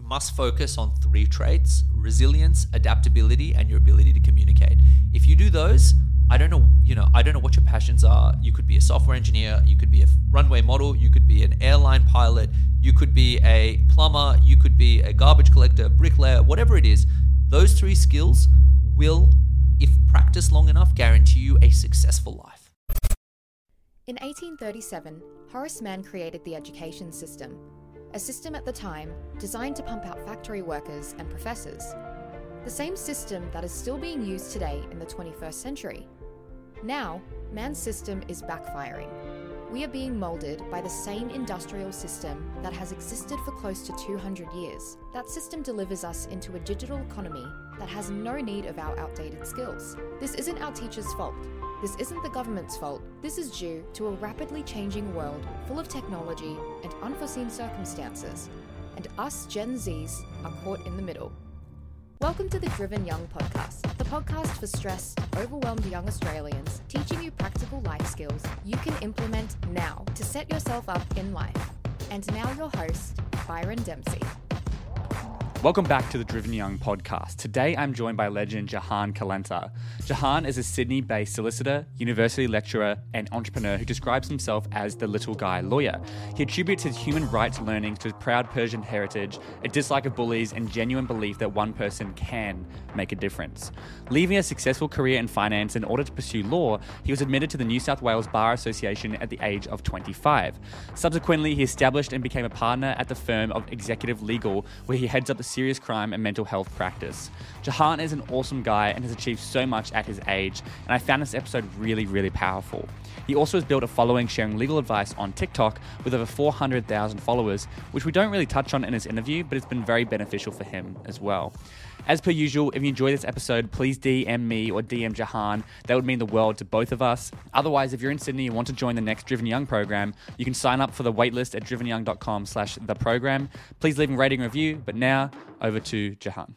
must focus on 3 traits: resilience, adaptability, and your ability to communicate. If you do those, I don't know what your passions are. You could be a software engineer, you could be a runway model, you could be an airline pilot, you could be a plumber, you could be a garbage collector, bricklayer, whatever it is. Those 3 skills will, if practiced long enough, guarantee you a successful life. In 1837, Horace Mann created the education system, a system at the time designed to pump out factory workers and professors. The same system that is still being used today in the 21st century. Now, Mann's system is backfiring. We are being moulded by the same industrial system that has existed for close to 200 years. That system delivers us into a digital economy that has no need of our outdated skills. This isn't our teachers' fault. This isn't the government's fault. This is due to a rapidly changing world full of technology and unforeseen circumstances. And us Gen Zs are caught in the middle. Welcome to the Driven Young podcast, the podcast for stressed, overwhelmed young Australians, teaching you practical life skills you can implement now to set yourself up in life. And now your host, Byron Dempsey. Welcome back to the Driven Young podcast. Today I'm joined by legend Jahan Kalenta. Jahan is a Sydney-based solicitor, university lecturer, and entrepreneur who describes himself as the little guy lawyer. He attributes his human rights learning to his proud Persian heritage, a dislike of bullies, and genuine belief that one person can make a difference. Leaving a successful career in finance in order to pursue law, he was admitted to the New South Wales Bar Association at the age of 25. Subsequently, he established and became a partner at the firm of Executive Legal, where he heads up the serious crime and mental health practice. Jahan is an awesome guy and has achieved so much at his age, and I found this episode really, really powerful. He also has built a following sharing legal advice on TikTok with over 400,000 followers, which we don't really touch on in this interview, but it's been very beneficial for him as well. As per usual, if you enjoy this episode, please DM me or DM Jahan. That would mean the world to both of us. Otherwise, if you're in Sydney and want to join the next Driven Young program, you can sign up for the waitlist at drivenyoung.com/theprogram. Please leave a rating and review. But now, over to Jahan.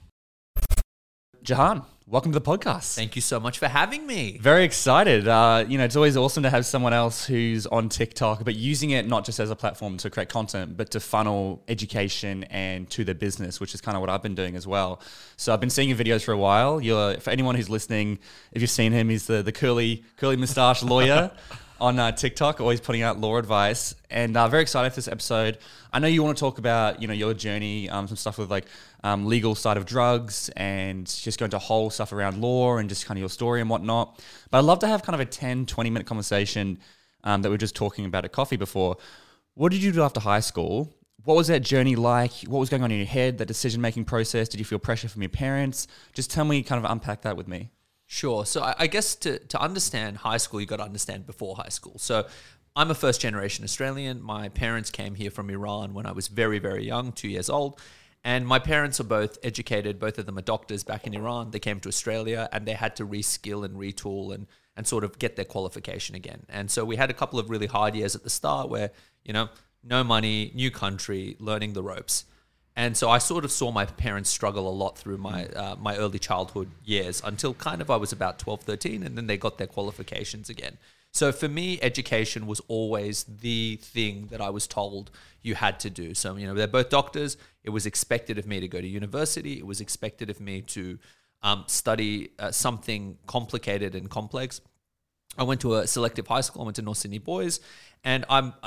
Jahan, welcome to the podcast. Thank you so much for having me. Very excited. It's always awesome to have someone else who's on TikTok, but using it not just as a platform to create content, but to funnel education and to their business, which is kind of what I've been doing as well. So I've been seeing your videos for a while. For anyone who's listening, if you've seen him, he's the curly moustache lawyer on TikTok, always putting out law advice. And very excited for this episode. I know you want to talk about, your journey, some stuff with legal side of drugs and just going to whole stuff around law and just kind of your story and whatnot. But I'd love to have kind of a 10, 20-minute conversation that we were just talking about at coffee before. What did you do after high school? What was that journey like? What was going on in your head, that decision-making process? Did you feel pressure from your parents? Just tell me, kind of unpack that with me. Sure. So I guess to understand high school, you got to understand before high school. So I'm a first-generation Australian. My parents came here from Iran when I was very, very young, 2 years old. And my parents are both educated. Both of them are doctors back in Iran. They came to Australia and they had to reskill and retool and sort of get their qualification again. And so we had a couple of really hard years at the start where, no money, new country, learning the ropes. And so I sort of saw my parents struggle a lot through my early childhood years until kind of I was about 12, 13, and then they got their qualifications again. So for me, education was always the thing that I was told you had to do. So, they're both doctors. It was expected of me to go to university. It was expected of me to study something complicated and complex. I went to a selective high school. I went to North Sydney Boys, and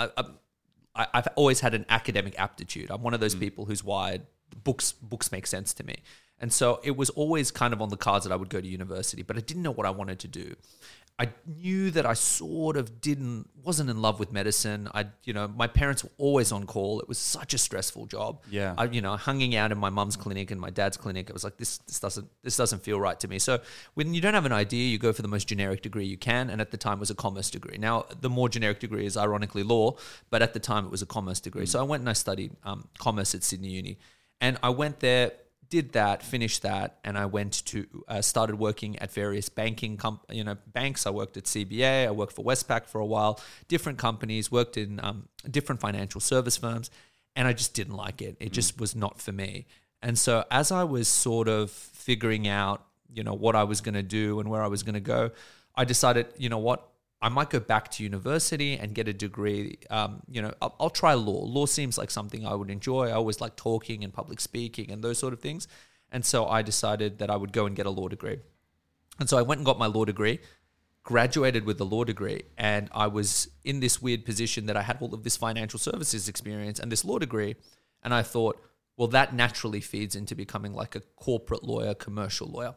I've always had an academic aptitude. I'm one of those people who's wired. Books make sense to me. And so it was always kind of on the cards that I would go to university, but I didn't know what I wanted to do. I knew that I sort of wasn't in love with medicine. My parents were always on call. It was such a stressful job. Yeah. Hanging out in my mum's clinic and my dad's clinic, it was like, this doesn't feel right to me. So when you don't have an idea, you go for the most generic degree you can. And at the time it was a commerce degree. Now the more generic degree is ironically law, but at the time it was a commerce degree. So I went and I studied commerce at Sydney Uni, and I went there, did that, finished that, and I went to started working at various banking banks. I worked at CBA, I worked for Westpac for a while, different companies, worked in different financial service firms, and I just didn't like it. It just was not for me. And so as I was sort of figuring out, what I was going to do and where I was going to go, I decided, I might go back to university and get a degree. I'll try law. Law seems like something I would enjoy. I always like talking and public speaking and those sort of things. And so I decided that I would go and get a law degree. And so I went and got my law degree, graduated with the law degree, and I was in this weird position that I had all of this financial services experience and this law degree. And I thought, well, that naturally feeds into becoming like a corporate lawyer, commercial lawyer.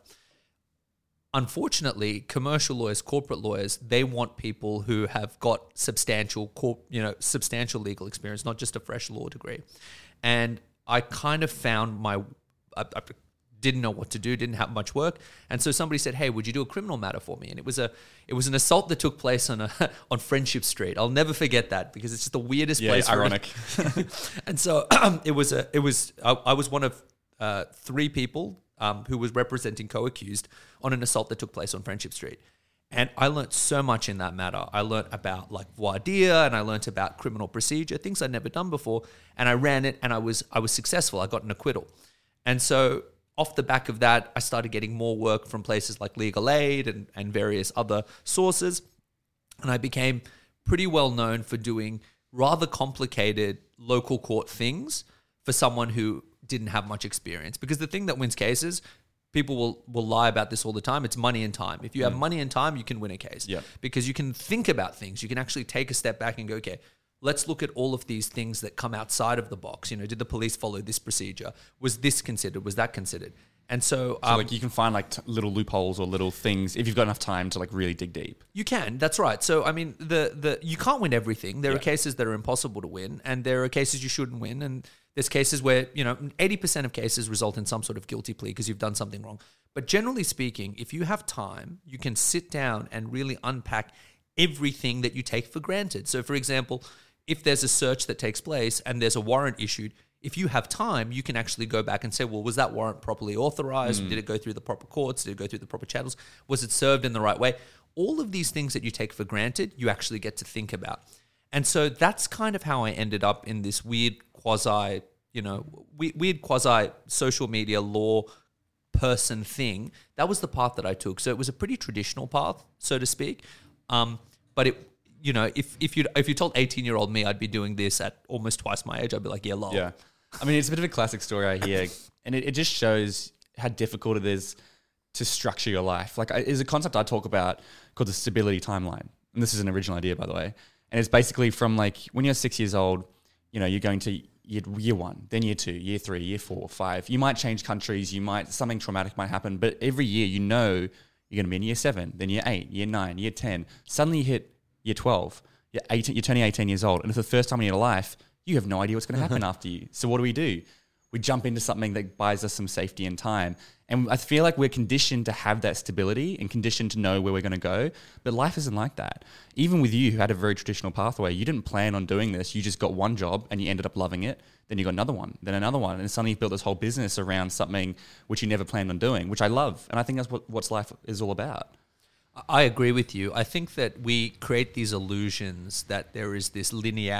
Unfortunately, commercial lawyers, corporate lawyers, they want people who have got substantial legal experience, not just a fresh law degree. And I kind of found I didn't know what to do, didn't have much work. And so somebody said, hey, would you do a criminal matter for me? And it was an assault that took place on Friendship Street. I'll never forget that because it's just the weirdest place. Ironic. And so I was one of 3 people who was representing co-accused on an assault that took place on Friendship Street. And I learned so much in that matter. I learned about like voir dire, and I learned about criminal procedure, things I'd never done before. And I ran it, and I was successful. I got an acquittal. And so off the back of that, I started getting more work from places like Legal Aid and various other sources. And I became pretty well known for doing rather complicated local court things for someone who didn't have much experience. Because the thing that wins cases, people will lie about this all the time, it's money and time. If you have money and time, you can win a case. Yeah. Because you can think about things. You can actually take a step back and go, okay, let's look at all of these things that come outside of the box. Did the police follow this procedure? Was this considered? Was that considered? And so like you can find like little loopholes or little things if you've got enough time to like really dig deep. You can, that's right. So I mean, you can't win everything. There are cases that are impossible to win, and there are cases you shouldn't win, and there's cases where 80% of cases result in some sort of guilty plea because you've done something wrong. But generally speaking, if you have time, you can sit down and really unpack everything that you take for granted. So for example, if there's a search that takes place and there's a warrant issued, if you have time, you can actually go back and say, well, was that warrant properly authorized? Did it go through the proper courts? Did it go through the proper channels? Was it served in the right way? All of these things that you take for granted, you actually get to think about. And so that's kind of how I ended up in this weird quasi social media law person thing. That was the path that I took. So it was a pretty traditional path, so to speak. But it, if you told 18-year-old me I'd be doing this at almost twice my age, I'd be like, yeah, lol. Yeah. I mean, it's a bit of a classic story I hear, and it just shows how difficult it is to structure your life. Like, there's a concept I talk about called the stability timeline. And this is an original idea, by the way. And it's basically from like when you're 6 years old, you're going to year 1, then year 2, year 3, year 4, 5. You might change countries, something traumatic might happen, but every year you're going to be in year 7, then year 8, year 9, year 10. Suddenly you hit year 12, you're turning 18 years old, and for the first time in your life, you have no idea what's going to happen after you. So what do? We jump into something that buys us some safety and time. And I feel like we're conditioned to have that stability and conditioned to know where we're going to go. But life isn't like that. Even with you, who had a very traditional pathway, you didn't plan on doing this. You just got one job and you ended up loving it. Then you got another one, then another one. And suddenly you've built this whole business around something which you never planned on doing, which I love. And I think that's what life is all about. I agree with you. I think that we create these illusions that there is this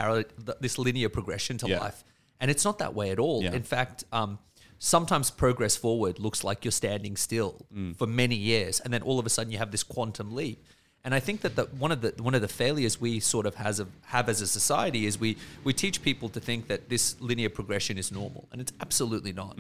linear progression to life. And it's not that way at all. Yeah. In fact, sometimes progress forward looks like you're standing still for many years, and then all of a sudden you have this quantum leap. And I think that one of the failures we sort of have as a society is we teach people to think that this linear progression is normal, and it's absolutely not.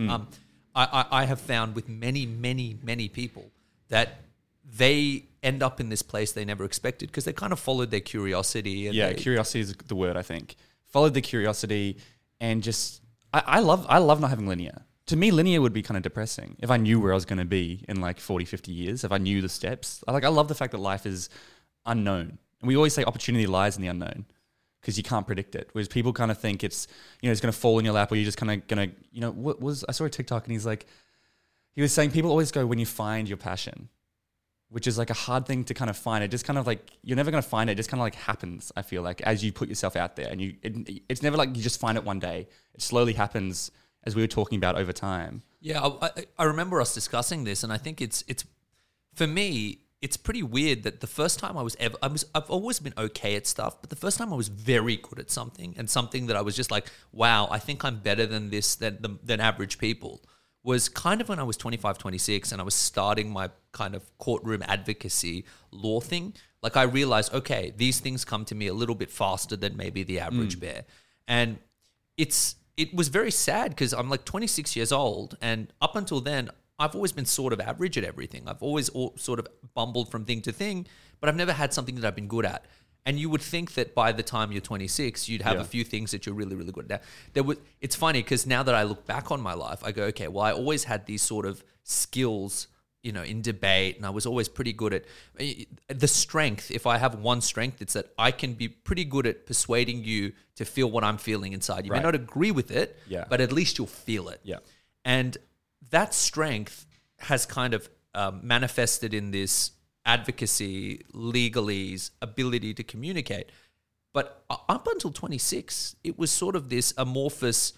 I have found with many people that they end up in this place they never expected because they kind of followed their curiosity. And curiosity is the word, I think. Followed the curiosity. And just, I love not having linear. To me, linear would be kind of depressing if I knew where I was going to be in like 40, 50 years, if I knew the steps. I love the fact that life is unknown. And we always say opportunity lies in the unknown because you can't predict it. Whereas people kind of think it's going to fall in your lap or you're just kind of going to, I saw a TikTok and he was saying people always go when you find your passion, which is like a hard thing to kind of find. It just kind of like, you're never going to find it. It just kind of like happens, I feel like, as you put yourself out there. And it's never like you just find it one day. It slowly happens, as we were talking about, over time. Yeah, I remember us discussing this, and I think it's for me, it's pretty weird that the first time I've always been okay at stuff, but the first time I was very good at something, and something that I was just like, wow, I think I'm better than this, than average people, was kind of when I was 25, 26, and I was starting my kind of courtroom advocacy law thing, Like I realized, okay, these things come to me a little bit faster than maybe the average bear. And it was very sad because I'm like 26 years old, and up until then, I've always been sort of average at everything. I've always sort of bumbled from thing to thing, but I've never had something that I've been good at. And you would think that by the time you're 26, you'd have a few things that you're really, really good at. It's funny because now that I look back on my life, I go, okay, well, I always had these sort of skills, in debate, and I was always pretty good at the strength. If I have one strength, it's that I can be pretty good at persuading you to feel what I'm feeling inside. You may not agree with it, but at least you'll feel it. Yeah. And that strength has kind of manifested in this advocacy, legalese, ability to communicate. But up until 26, it was sort of this amorphous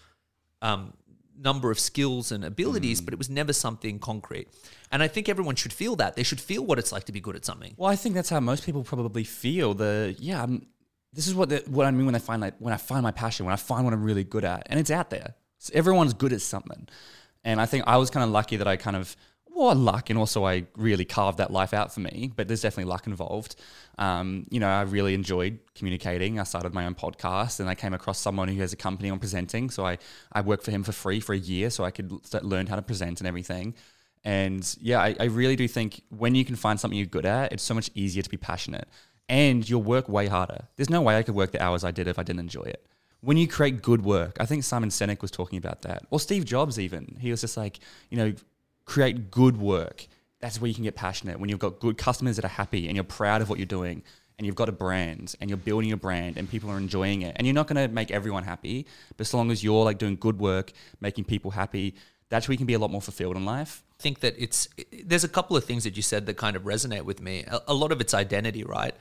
number of skills and abilities, but it was never something concrete. And I think everyone should feel that. They should feel what it's like to be good at something. Well, I think that's how most people probably feel. This is what I mean when I find my passion, when I find what I'm really good at, and it's out there. So everyone's good at something. And I think I was kind of lucky that I luck, and also I really carved that life out for me, but there's definitely luck involved. I really enjoyed communicating. I started my own podcast, and I came across someone who has a company on presenting. So I worked for him for free for a year so I could learn how to present and everything. And yeah, I really do think when you can find something you're good at, it's so much easier to be passionate, and you'll work way harder. There's no way I could work the hours I did if I didn't enjoy it. When you create good work, I think Simon Sinek was talking about that, or Steve Jobs even. He was just like, create good work. That's where you can get passionate. When you've got good customers that are happy and you're proud of what you're doing, and you've got a brand and you're building your brand and people are enjoying it, and you're not going to make everyone happy, but so long as you're like doing good work, making people happy, that's where you can be a lot more fulfilled in life. I think that there's a couple of things that you said that kind of resonate with me. A lot of it's identity, right?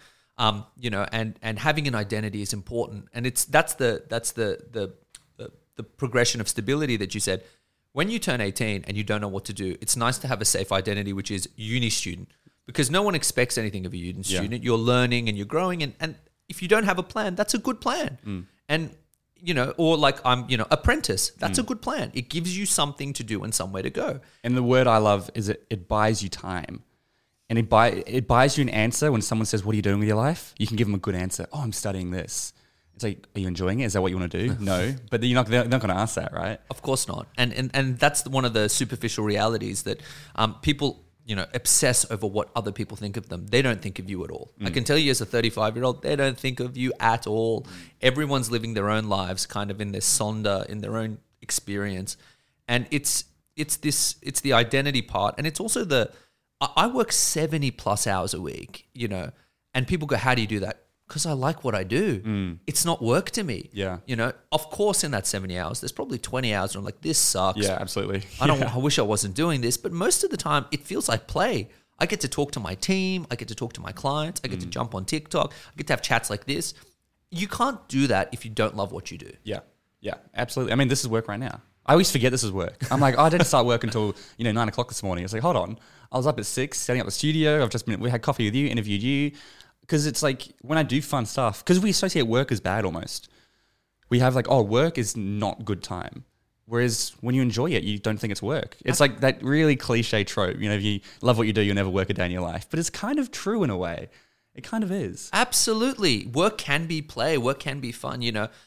And having an identity is important, and that's the progression of stability that you said. When you turn 18 and you don't know what to do, it's nice to have a safe identity, which is uni student, because no one expects anything of a uni student. You're learning and you're growing, and if you don't have a plan, that's a good plan. And or like I'm, apprentice. That's a good plan. It gives you something to do and somewhere to go. And the word I love is it buys you time. And it buys you an answer when someone says, what are you doing with your life? You can give them a good answer. Oh, I'm studying this. It's like, are you enjoying it? Is that what you want to do? No. But they're not going to ask that, right? Of course not. And that's one of the superficial realities that people, obsess over what other people think of them. They don't think of you at all. I can tell you as a 35-year-old, they don't think of you at all. Everyone's living their own lives kind of in their sonder, in their own experience. And it's the identity part. And it's also I work 70 plus hours a week, and people go, how do you do that? Because I like what I do. It's not work to me. Yeah. Of course, in that 70 hours, there's probably 20 hours where I'm like, this sucks. Yeah, absolutely. I wish I wasn't doing this. But most of the time, it feels like play. I get to talk to my team. I get to talk to my clients. I get to jump on TikTok. I get to have chats like this. You can't do that if you don't love what you do. Yeah. Yeah, absolutely. I mean, this is work right now. I always forget this is work. I'm like, I didn't start work until 9 o'clock this morning. It's like, hold on. I was up at 6, setting up the studio. We had coffee with you, interviewed you. Because it's like when I do fun stuff, because we associate work as bad almost. We have like, work is not good time. Whereas when you enjoy it, you don't think it's work. It's like that really cliche trope. If you love what you do, you'll never work a day in your life. But it's kind of true in a way. It kind of is. Absolutely. Work can be play. Work can be fun,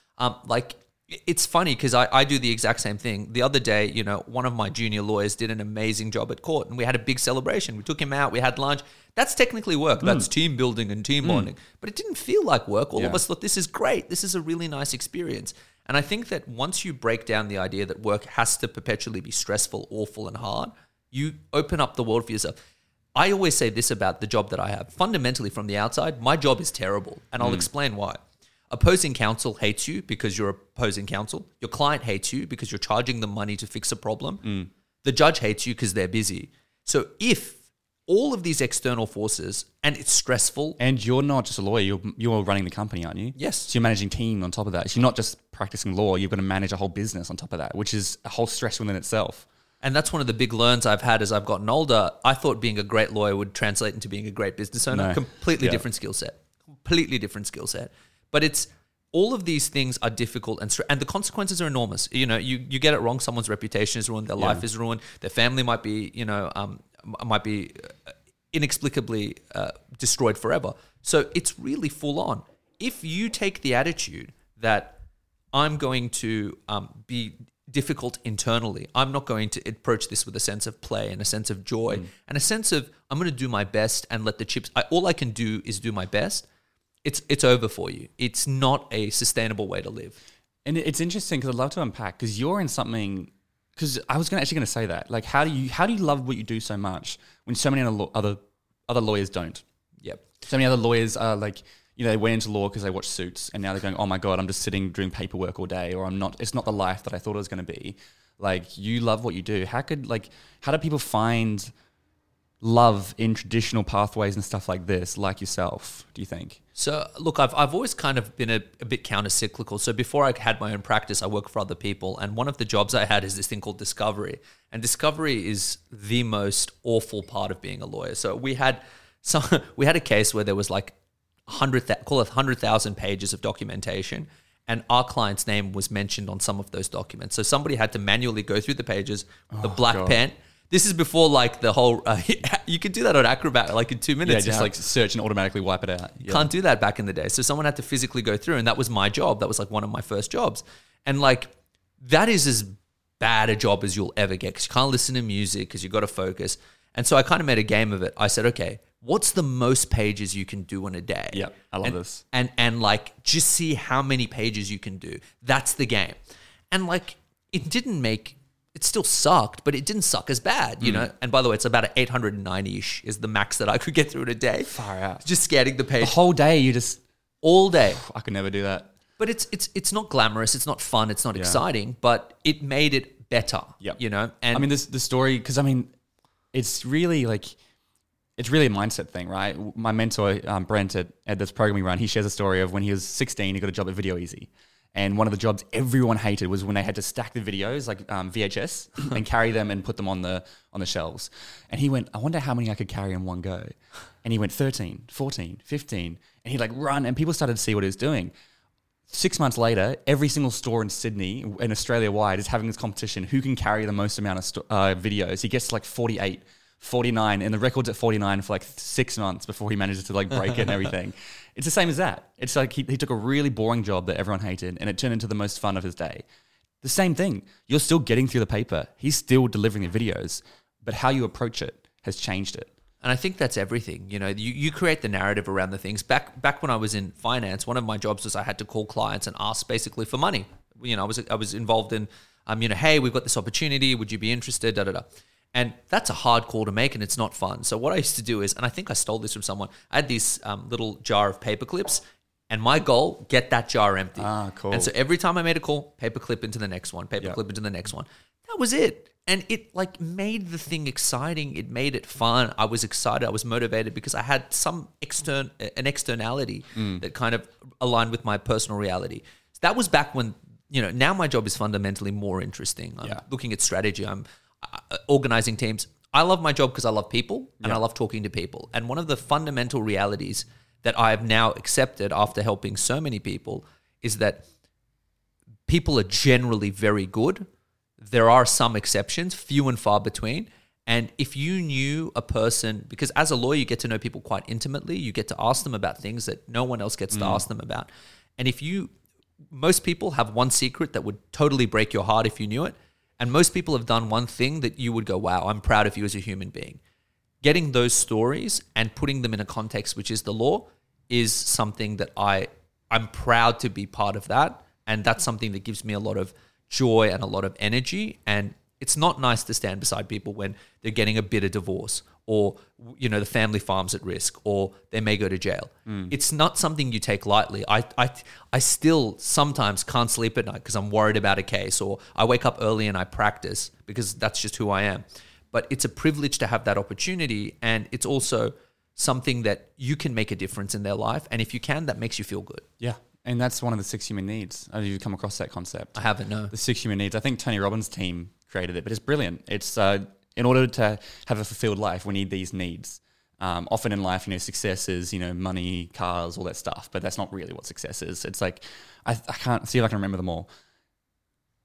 it's funny because I do the exact same thing. The other day, one of my junior lawyers did an amazing job at court, and we had a big celebration. We took him out. We had lunch. That's technically work. That's team building and team bonding. But it didn't feel like work. All of us thought, this is great. This is a really nice experience. And I think that once you break down the idea that work has to perpetually be stressful, awful, and hard, you open up the world for yourself. I always say this about the job that I have. Fundamentally, from the outside, my job is terrible. And I'll explain why. Opposing counsel hates you because you're opposing counsel. Your client hates you because you're charging them money to fix a problem. The judge hates you because they're busy. So if all of these external forces, and it's stressful. And you're not just a lawyer, you're running the company, aren't you? Yes. So you're managing team on top of that. So you're not just practicing law, you're going to manage a whole business on top of that, which is a whole stress within itself. And that's one of the big learns I've had as I've gotten older. I thought being a great lawyer would translate into being a great business owner. No. Completely different skill set. But it's all of these things are difficult and the consequences are enormous. You get it wrong, someone's reputation is ruined, their life is ruined, their family might be, inexplicably destroyed forever. So it's really full on. If you take the attitude that I'm going to be difficult internally, I'm not going to approach this with a sense of play and a sense of joy and a sense of I'm going to do my best and let the chips. All I can do is do my best. It's over for you. It's not a sustainable way to live. And it's interesting because I'd love to unpack because you're in something. Because I was actually going to say that. Like, how do you love what you do so much when so many other lawyers don't? Yep. So many other lawyers are like, they went into law because they watched Suits, and now they're going, oh my God, I'm just sitting doing paperwork all day, or it's not the life that I thought it was going to be. Like, you love what you do. How do people find love in traditional pathways and stuff like this, like yourself, do you think? So look, I've always kind of been a bit counter-cyclical. So before I had my own practice, I worked for other people. And one of the jobs I had is this thing called discovery. And discovery is the most awful part of being a lawyer. So we had a case where there was like 100,000 pages of documentation. And our client's name was mentioned on some of those documents. So somebody had to manually go through the pages with a black pen. This is before like the whole, you could do that on Acrobat like in 2 minutes. Yeah, just like search and automatically wipe it out. Yeah. Can't do that back in the day. So someone had to physically go through, and that was my job. That was like one of my first jobs. And like, that is as bad a job as you'll ever get because you can't listen to music because you've got to focus. And so I kind of made a game of it. I said, okay, what's the most pages you can do in a day? Yeah, I love this. And like, just see how many pages you can do. That's the game. And like, it still sucked, but it didn't suck as bad, you know? And by the way, it's about 890-ish is the max that I could get through in a day. Far out. Just scanning the page. The whole day, you just... All day. I could never do that. But it's not glamorous, it's not fun, it's not exciting, but it made it better, you know? And I mean, the story, because I mean, it's really like... It's really a mindset thing, right? My mentor, Brent, at this program we run, he shares a story of when he was 16, he got a job at Video Easy. And one of the jobs everyone hated was when they had to stack the videos, like VHS, and carry them and put them on the shelves. And he went, I wonder how many I could carry in one go. And he went 13, 14, 15. And he'd like run, and people started to see what he was doing. 6 months later, every single store in Sydney and Australia-wide is having this competition. Who can carry the most amount of videos? He gets to like 48, 49, and the record's at 49 for like 6 months before he manages to like break it and everything. It's the same as that. It's like he took a really boring job that everyone hated and it turned into the most fun of his day. The same thing. You're still getting through the paper. He's still delivering the videos, but how you approach it has changed it. And I think that's everything. You know, you create the narrative around the things. Back when I was in finance, one of my jobs was I had to call clients and ask basically for money. You know, I was involved in, hey, we've got this opportunity. Would you be interested? Da da da. And that's a hard call to make, and it's not fun. So what I used to do is, and I think I stole this from someone, I had this little jar of paper clips, and my goal, get that jar empty. Ah, cool. And so every time I made a call, paper clip into the next one, paper clip into the next one. That was it. And it like made the thing exciting. It made it fun. I was excited. I was motivated because I had an externality that kind of aligned with my personal reality. So that was back when, now my job is fundamentally more interesting. I'm looking at strategy. I'm organizing teams. I love my job because I love people and I love talking to people. And one of the fundamental realities that I have now accepted after helping so many people is that people are generally very good. There are some exceptions, few and far between. And if you knew a person, because as a lawyer, you get to know people quite intimately, you get to ask them about things that no one else gets to ask them about. And most people have one secret that would totally break your heart if you knew it. And most people have done one thing that you would go, wow, I'm proud of you as a human being. Getting those stories and putting them in a context, which is the law, is something that I'm proud to be part of that. And that's something that gives me a lot of joy and a lot of energy. And it's not nice to stand beside people when they're getting a bitter divorce or, the family farm's at risk or they may go to jail. It's not something you take lightly. I still sometimes can't sleep at night because I'm worried about a case, or I wake up early and I practice because that's just who I am. But it's a privilege to have that opportunity. And it's also something that you can make a difference in their life. And if you can, that makes you feel good. Yeah. And that's one of the 6 human needs. Have you come across that concept? I haven't, no. The 6 human needs. I think Tony Robbins' team created it, but it's brilliant. It's in order to have a fulfilled life, we need these needs. Often in life, success is, money, cars, all that stuff, but that's not really what success is. It's like, I can't see if I can remember them all.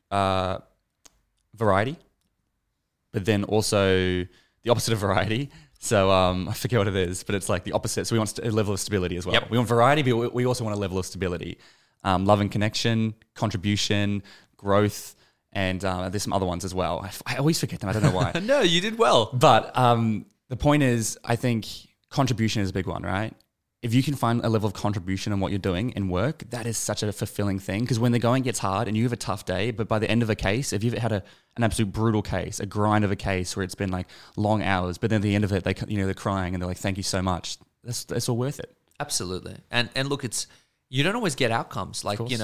Variety, but then also the opposite of variety, So I forget what it is, but it's like the opposite. So we want a level of stability as well. Yep. We want variety, but we also want a level of stability. Love and connection, contribution, growth, and there's some other ones as well. I always forget them. I don't know why. No, you did well. But the point is, I think contribution is a big one, right? If you can find a level of contribution in what you're doing in work, that is such a fulfilling thing. Because when the going gets hard and you have a tough day, but by the end of a case, if you've had an absolute brutal case, a grind of a case where it's been like long hours, but then at the end of it, they're crying and they're like, "Thank you so much." That's all worth it. Absolutely. And look, you don't always get outcomes.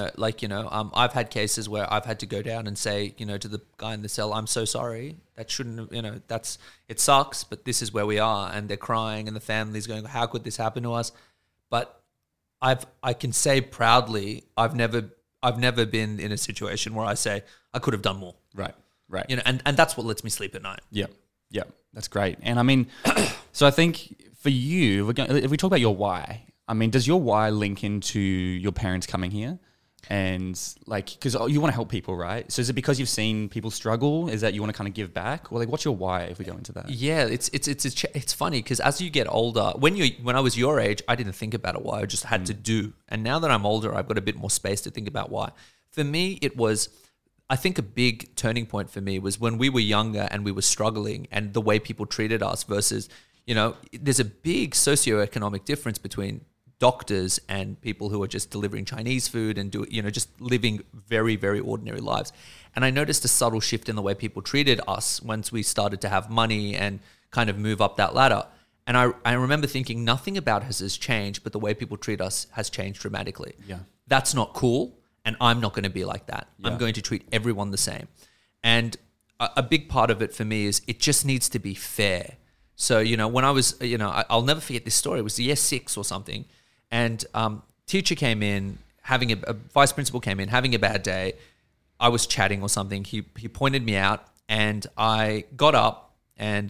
I've had cases where I've had to go down and say, to the guy in the cell, "I'm so sorry. That shouldn't have, it sucks, but this is where we are." And they're crying and the family's going, "How could this happen to us?" But I can say proudly, I've never been in a situation where I say I could have done more. Right. And that's what lets me sleep at night. Yeah. That's great. And I mean, so I think for you, if we talk about your why, I mean, does your why link into your parents coming here? And because you want to help people, right? So is it because you've seen people struggle? Is that you want to kind of give back? Or what's your why if we go into that? Yeah, it's funny because as you get older, when I was your age, I didn't think about it why. I just had to do. And now that I'm older, I've got a bit more space to think about why. For me, it was, I think a big turning point for me was when we were younger and we were struggling and the way people treated us versus, there's a big socioeconomic difference between doctors and people who are just delivering Chinese food and just living very, very ordinary lives. And I noticed a subtle shift in the way people treated us once we started to have money and kind of move up that ladder. And I remember thinking nothing about us has changed, but the way people treat us has changed dramatically. Yeah. That's not cool. And I'm not going to be like that. Yeah. I'm going to treat everyone the same. And a big part of it for me is it just needs to be fair. So, when I was, I'll never forget this story. It was year 6 or something. And teacher came in, a vice principal came in, having a bad day. I was chatting or something. He pointed me out and I got up and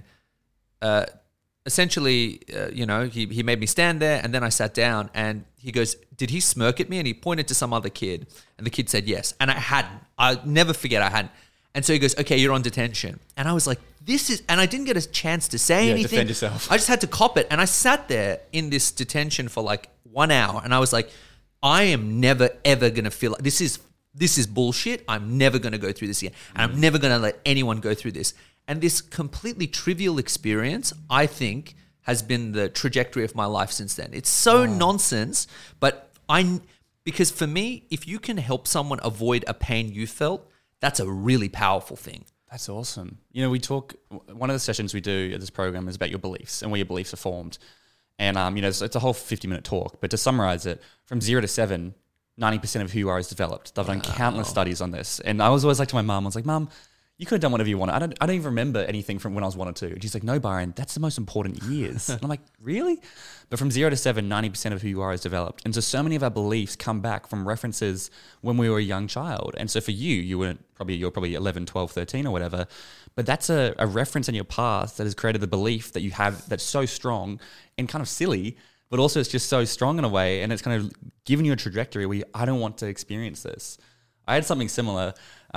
essentially, he made me stand there and then I sat down and he goes, "Did he smirk at me?" And he pointed to some other kid and the kid said yes. And I hadn't. I'll never forget I hadn't. And so he goes, "Okay, you're on detention." And I was like, and I didn't get a chance to say anything. Defend yourself. I just had to cop it. And I sat there in this detention for like 1 hour and I was like, I am never, ever going to feel like this is bullshit. I'm never going to go through this again. And I'm never going to let anyone go through this. And this completely trivial experience, I think, has been the trajectory of my life since then. It's so nonsense, but because for me, if you can help someone avoid a pain you felt, that's a really powerful thing. That's awesome. We talk, one of the sessions we do at this program is about your beliefs and where your beliefs are formed. And, it's a whole 50-minute talk. But to summarize it, from 0 to 7, 90% of who you are is developed. They've done countless studies on this. And I was always like to my mum, I was like, "Mum, you could have done whatever you wanted. I don't even remember anything from when I was 1 or 2. And she's like, "No, Byron, that's the most important years." And I'm like, "Really?" But from 0 to 7, 90% of who you are is developed. And so many of our beliefs come back from references when we were a young child. And so for you're probably 11, 12, 13 or whatever. But that's a reference in your past that has created the belief that you have that's so strong and kind of silly, but also it's just so strong in a way. And it's kind of given you a trajectory where I don't want to experience this. I had something similarly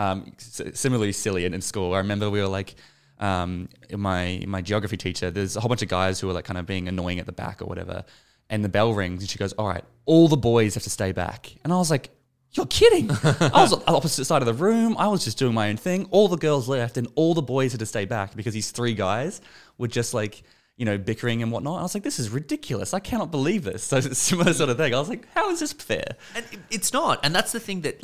silly in school. I remember we were like, my geography teacher, there's a whole bunch of guys who were like kind of being annoying at the back or whatever. And the bell rings and she goes, "All right, all the boys have to stay back." And I was like, "You're kidding." I was on the opposite side of the room. I was just doing my own thing. All the girls left and all the boys had to stay back because these 3 guys were just like, bickering and whatnot. I was like, "This is ridiculous. I cannot believe this." So it's a similar sort of thing. I was like, how is this fair? And it's not. And that's the thing that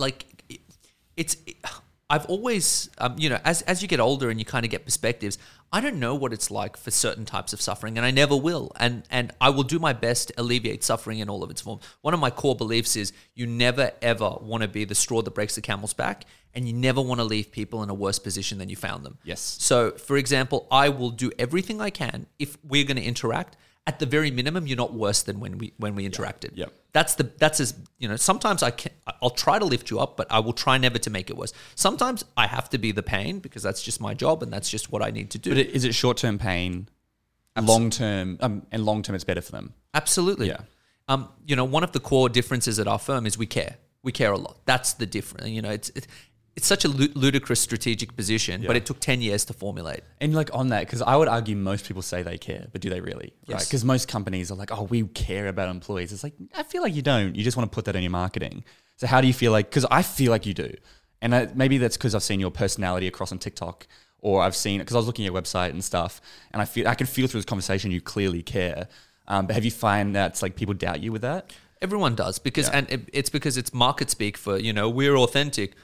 I've always, as you get older and you kind of get perspectives, I don't know what it's like for certain types of suffering, and I never will. And I will do my best to alleviate suffering in all of its forms. One of my core beliefs is you never, ever want to be the straw that breaks the camel's back, and you never want to leave people in a worse position than you found them. Yes. So, for example, I will do everything I can if we're going to interact. At the very minimum, you're not worse than when we interacted. Yeah. That's as sometimes I'll try to lift you up, but I will try never to make it worse. Sometimes I have to be the pain because that's just my job and that's just what I need to do. But is it short-term pain, long-term, and long-term it's better for them? Absolutely. Yeah. One of the core differences at our firm is we care. We care a lot. That's the difference. it's such a ludicrous strategic position, but it took 10 years to formulate. And like on that, because I would argue most people say they care, but do they really? Yes. Right? Because most companies are like, oh, we care about employees. It's like, I feel like you don't. You just want to put that in your marketing. So how do you feel like, because I feel like you do. And maybe that's because I've seen your personality across on TikTok, or I've seen it because I was looking at your website and stuff, and I can feel through this conversation you clearly care. But have you find that it's like people doubt you with that? Everyone does, because it's because it's market speak for, we're authentic.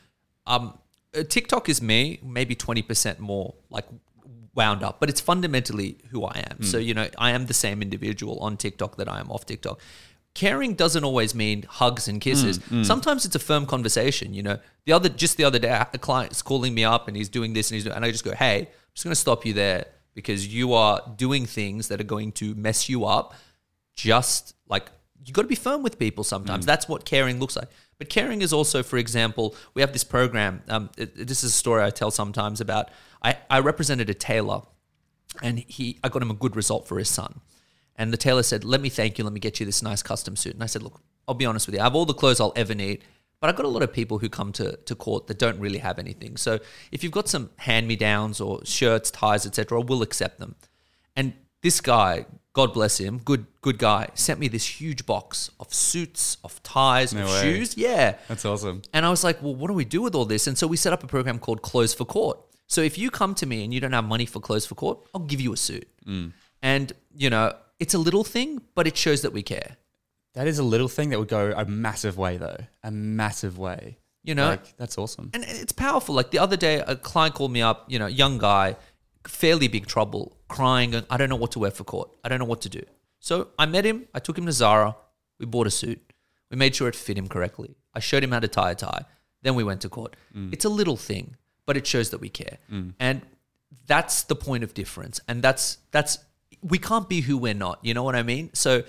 TikTok is me, maybe 20% more like wound up, but it's fundamentally who I am. So, I am the same individual on TikTok that I am off TikTok. Caring doesn't always mean hugs and kisses. Sometimes it's a firm conversation. The other day, a client's calling me up and he's doing this and I just go, hey, I'm just going to stop you there because you are doing things that are going to mess you up. Just like, you got to be firm with people sometimes. That's what caring looks like. But caring is also, for example, we have this program. This is a story I tell sometimes about. I represented a tailor, and I got him a good result for his son. And the tailor said, let me thank you. Let me get you this nice custom suit. And I said, look, I'll be honest with you. I have all the clothes I'll ever need, but I've got a lot of people who come to court that don't really have anything. So if you've got some hand-me-downs or shirts, ties, etc., we'll accept them. And this guy, God bless him, good guy, sent me this huge box of suits, of ties, of shoes. Yeah. That's awesome. And I was like, well, what do we do with all this? And so we set up a program called Clothes for Court. So if you come to me and you don't have money for clothes for court, I'll give you a suit. And, it's a little thing, but it shows that we care. That is a little thing that would go a massive way, though. A massive way. That's awesome. And it's powerful. Like the other day, a client called me up, young guy, fairly big trouble, crying, and I don't know what to wear for court. I don't know what to do. So I met him. I took him to Zara. We bought a suit. We made sure it fit him correctly. I showed him how to tie a tie. Then we went to court. It's a little thing, but it shows that we care. And that's the point of difference. And that's we can't be who we're not. You know what I mean? So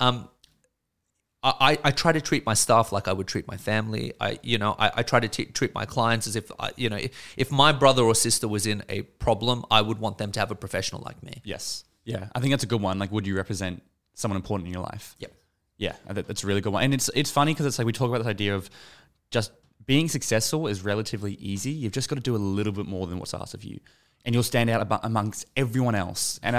I try to treat my staff like I would treat my family. I try to treat my clients as if, if my brother or sister was in a problem, I would want them to have a professional like me. Yes. Yeah. I think that's a good one. Like, would you represent someone important in your life? Yep. Yeah. That's a really good one. And it's funny because it's like we talk about this idea of just being successful is relatively easy. You've just got to do a little bit more than what's asked of you. And you'll stand out amongst everyone else. And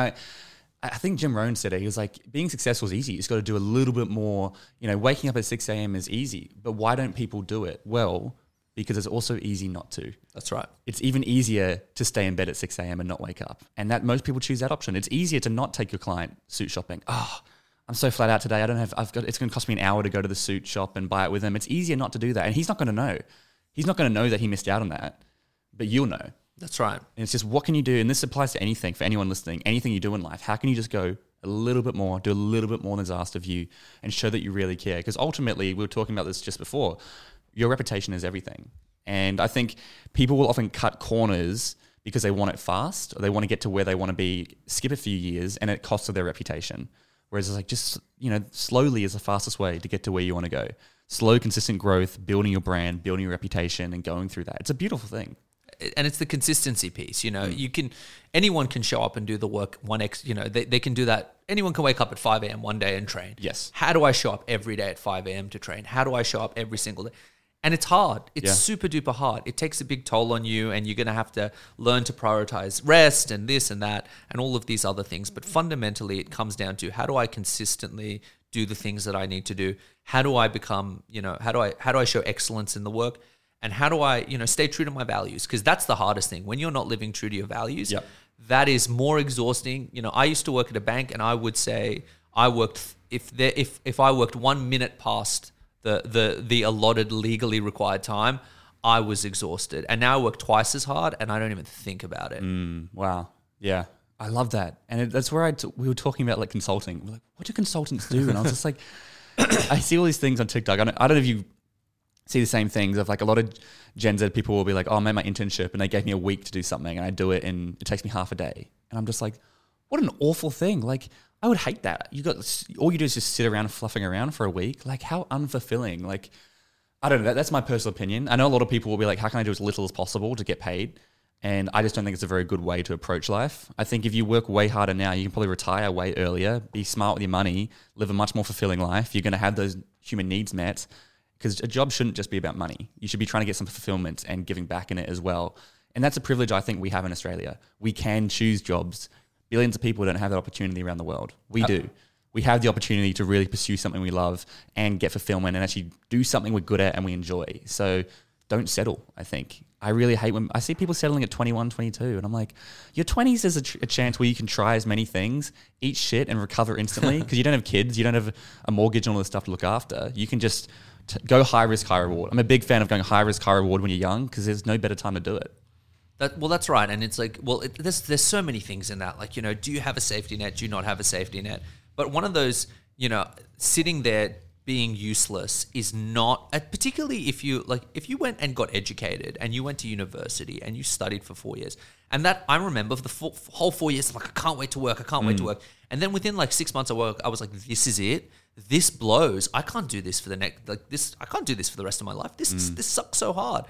I think Jim Rohn said it. He was like, being successful is easy. You just got to do a little bit more. Waking up at 6 a.m. is easy. But why don't people do it? Well, because it's also easy not to. That's right. It's even easier to stay in bed at 6 a.m. and not wake up. And that most people choose that option. It's easier to not take your client suit shopping. Oh, I'm so flat out today. It's going to cost me an hour to go to the suit shop and buy it with him. It's easier not to do that. And he's not going to know. He's not going to know that he missed out on that. But you'll know. That's right. And it's just, what can you do? And this applies to anything, for anyone listening, anything you do in life. How can you just go a little bit more, do a little bit more than's asked of you and show that you really care? Because ultimately, we were talking about this just before, your reputation is everything. And I think people will often cut corners because they want it fast, or they want to get to where they want to be, skip a few years, and it costs their reputation. Whereas it's like, just, slowly is the fastest way to get to where you want to go. Slow, consistent growth, building your brand, building your reputation, and going through that. It's a beautiful thing. And it's the consistency piece. Anyone can show up and do the work. They can do that. Anyone can wake up at 5 a.m. one day and train. Yes. How do I show up every day at 5 a.m. to train? How do I show up every single day? And it's hard. It's super duper hard. It takes a big toll on you, and you're going to have to learn to prioritize rest and this and that and all of these other things. But fundamentally, it comes down to, how do I consistently do the things that I need to do? How do I become, how do I show excellence in the work? And how do I, stay true to my values? Because that's the hardest thing. When you're not living true to your values, that is more exhausting. I used to work at a bank, and I would say I worked, if I worked 1 minute past the allotted legally required time, I was exhausted. And now I work twice as hard, and I don't even think about it. Wow. Yeah. I love that. And that's where we were talking about like consulting. We're like, what do consultants do? And I was just like, I see all these things on TikTok. I don't know if you see the same things of like, a lot of Gen Z people will be like, oh, I made my internship and they gave me a week to do something and I do it and it takes me half a day. And I'm just like, what an awful thing. Like, I would hate that. All you do is just sit around fluffing around for a week. Like, how unfulfilling. Like, I don't know. That's my personal opinion. I know a lot of people will be like, how can I do as little as possible to get paid? And I just don't think it's a very good way to approach life. I think if you work way harder now, you can probably retire way earlier, be smart with your money, live a much more fulfilling life. You're going to have those human needs met. because a job shouldn't just be about money. You should be trying to get some fulfillment and giving back in it as well. And that's a privilege I think we have in Australia. We can choose jobs. Billions of people don't have that opportunity around the world. We do. We have the opportunity to really pursue something we love and get fulfillment and actually do something we're good at and we enjoy. So don't settle, I think. I really hate when I see people settling at 21, 22, and I'm like, your 20s is a chance where you can try as many things, eat shit and recover instantly because you don't have kids, you don't have a mortgage and all this stuff to look after. You can just go high risk, high reward. I'm a big fan of going high risk, high reward when you're young because there's no better time to do it. That's right. And it's like, there's so many things in that. Like, do you have a safety net? Do you not have a safety net? But one of those, sitting there being useless is not, particularly if you went and got educated and you went to university and you studied for 4 years. And that I remember for the whole 4 years, like, I can't wait to work. I can't wait to work. And then within like 6 months of work, I was like, this is it. This blows. I can't do this for the next, I can't do this for the rest of my life. This sucks so hard.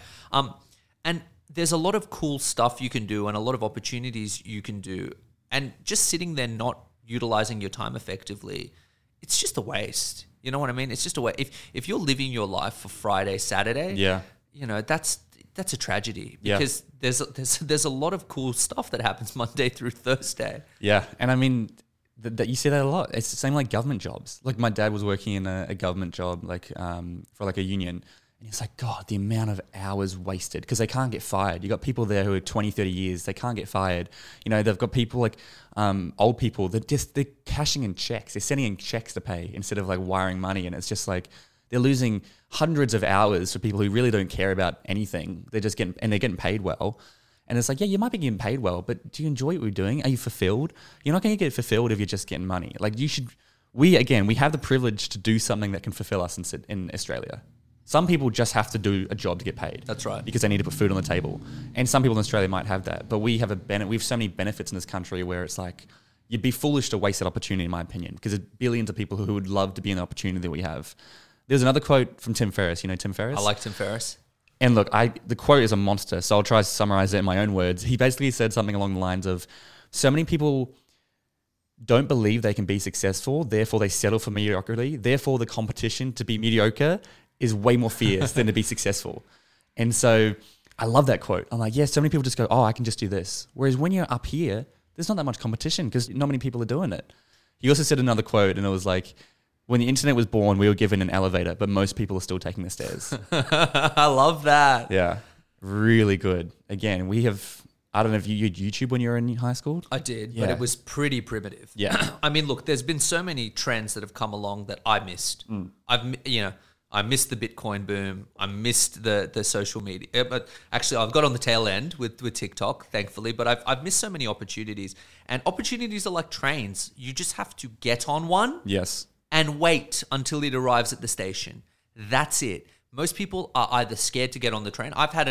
And there's a lot of cool stuff you can do and a lot of opportunities you can do. And just sitting there not utilizing your time effectively, it's just a waste. You know what I mean? It's just a waste. If you're living your life for Friday, Saturday, that's a tragedy because there's a lot of cool stuff that happens Monday through Thursday. Yeah. And I mean, that you see that a lot. It's the same like government jobs. Like my dad was working in a government job, like for like a union. And it's like, God, the amount of hours wasted because they can't get fired. You got people there who are 20, 30 years. They can't get fired. They've got people like old people that they're cashing in checks. They're sending in checks to pay instead of like wiring money. And it's just like they're losing hundreds of hours for people who really don't care about anything. They're just they're getting paid well. And it's like, yeah, you might be getting paid well, but do you enjoy what you're doing? Are you fulfilled? You're not going to get fulfilled if you're just getting money. Like we have the privilege to do something that can fulfill us in Australia. Some people just have to do a job to get paid. That's right. Because they need to put food on the table. And some people in Australia might have that. But we have so many benefits in this country where it's like, you'd be foolish to waste that opportunity, in my opinion, because there's billions of people who would love to be in the opportunity that we have. There's another quote from Tim Ferriss. You know Tim Ferriss? I like Tim Ferriss. And look, the quote is a monster, so I'll try to summarize it in my own words. He basically said something along the lines of, so many people don't believe they can be successful, therefore they settle for mediocrity, therefore the competition to be mediocre is way more fierce than to be successful. And so I love that quote. I'm like, yeah, so many people just go, oh, I can just do this. Whereas when you're up here, there's not that much competition because not many people are doing it. He also said another quote, and it was like, when the internet was born, we were given an elevator, but most people are still taking the stairs. I love that. Yeah, really good. Again, I don't know if you used YouTube when you were in high school? I did, but it was pretty primitive. Yeah. I mean, look, there's been so many trends that have come along that I missed. I missed the Bitcoin boom. I missed the social media. But actually, I've got on the tail end with TikTok, thankfully. But I've missed so many opportunities. And opportunities are like trains. You just have to get on one. Yes. And wait until it arrives at the station. That's it. Most people are either scared to get on the train. I've had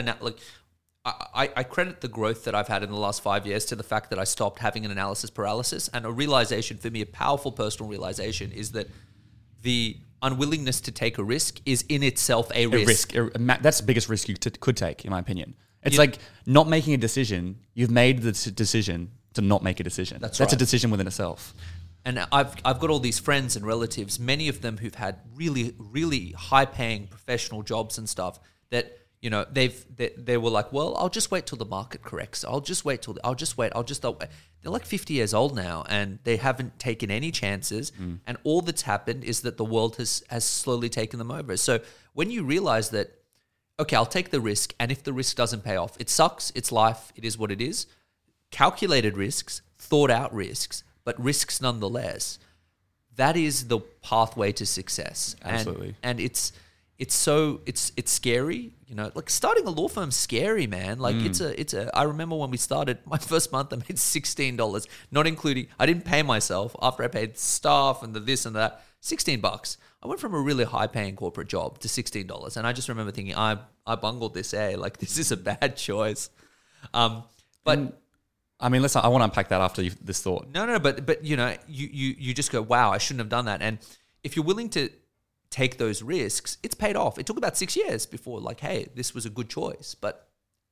I credit the growth that I've had in the last 5 years to the fact that I stopped having an analysis paralysis. And a realization for me, a powerful personal realization, is that the unwillingness to take a risk is in itself a risk. That's the biggest risk you could take, in my opinion. It's like not making a decision. You've made the decision to not make a decision. That's a decision within itself. And I've got all these friends and relatives, many of them who've had really, really high-paying professional jobs and stuff that, they were like, well, I'll just wait till the market corrects. They're like 50 years old now and they haven't taken any chances. And all that's happened is that the world has slowly taken them over. So when you realize that, okay, I'll take the risk, and if the risk doesn't pay off, it sucks, it's life, it is what it is. Calculated risks, thought out risks, but risks nonetheless. That is the pathway to success. Absolutely. And it's scary, like starting a law firm's scary, man. Like I remember when we started, my first month I made $16, not including, I didn't pay myself after I paid staff and the this and that, $16. I went from a really high paying corporate job to $16. And I just remember thinking, I bungled this, like this is a bad choice. But I mean, listen, I want to unpack that after this thought. No, but you just go, wow, I shouldn't have done that. And if you're willing to take those risks, it's paid off. It took about 6 years before, like, hey, this was a good choice. But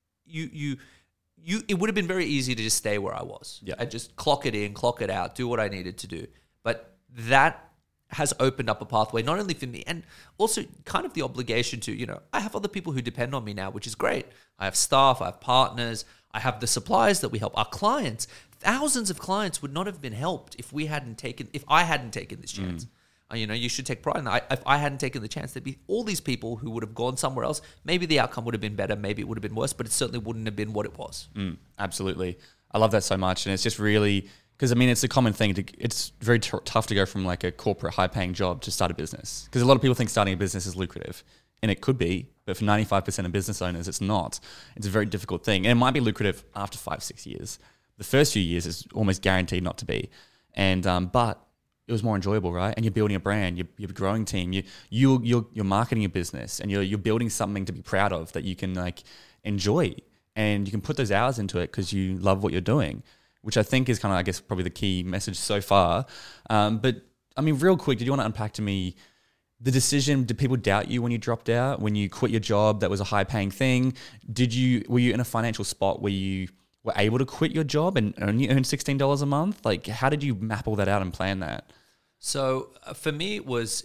it would have been very easy to just stay where I was. Yeah. And just clock it in, clock it out, do what I needed to do. But that has opened up a pathway, not only for me, and also kind of the obligation to, I have other people who depend on me now, which is great. I have staff, I have partners, I have the suppliers that we help. Our clients, thousands of clients would not have been helped if I hadn't taken this chance. You should take pride in that. If I hadn't taken the chance, there'd be all these people who would have gone somewhere else. Maybe the outcome would have been better, maybe it would have been worse, but it certainly wouldn't have been what it was. Absolutely. I love that so much. And it's just really, because it's a common thing. It's very tough to go from like a corporate high paying job to start a business. Because a lot of people think starting a business is lucrative. And it could be, but for 95% of business owners, it's not. It's a very difficult thing. And it might be lucrative after 5-6 years. The first few years is almost guaranteed not to be. And but it was more enjoyable, right? And you're building a brand, you're a growing team, you're marketing your business, and you're building something to be proud of that you can like enjoy, and you can put those hours into it because you love what you're doing, which I think is kind of, I guess, probably the key message so far. But I mean, real quick, did you want to unpack to me the decision? Did people doubt you when you dropped out, when you quit your job that was a high paying thing? Were you in a financial spot where you were able to quit your job and only earn $16 a month? Like, how did you map all that out and plan that? So for me,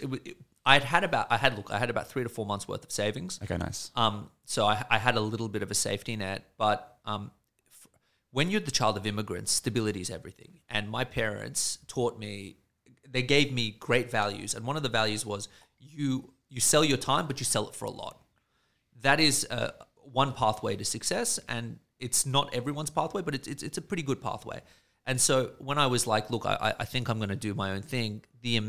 I had about 3 to 4 months worth of savings. Okay, nice. So I had a little bit of a safety net, but when you're the child of immigrants, stability is everything. And my parents taught me, they gave me great values, and one of the values was you sell your time, but you sell it for a lot. That is one pathway to success, and it's not everyone's pathway, but it's a pretty good pathway. And so when I was like, look, I think I'm going to do my own thing,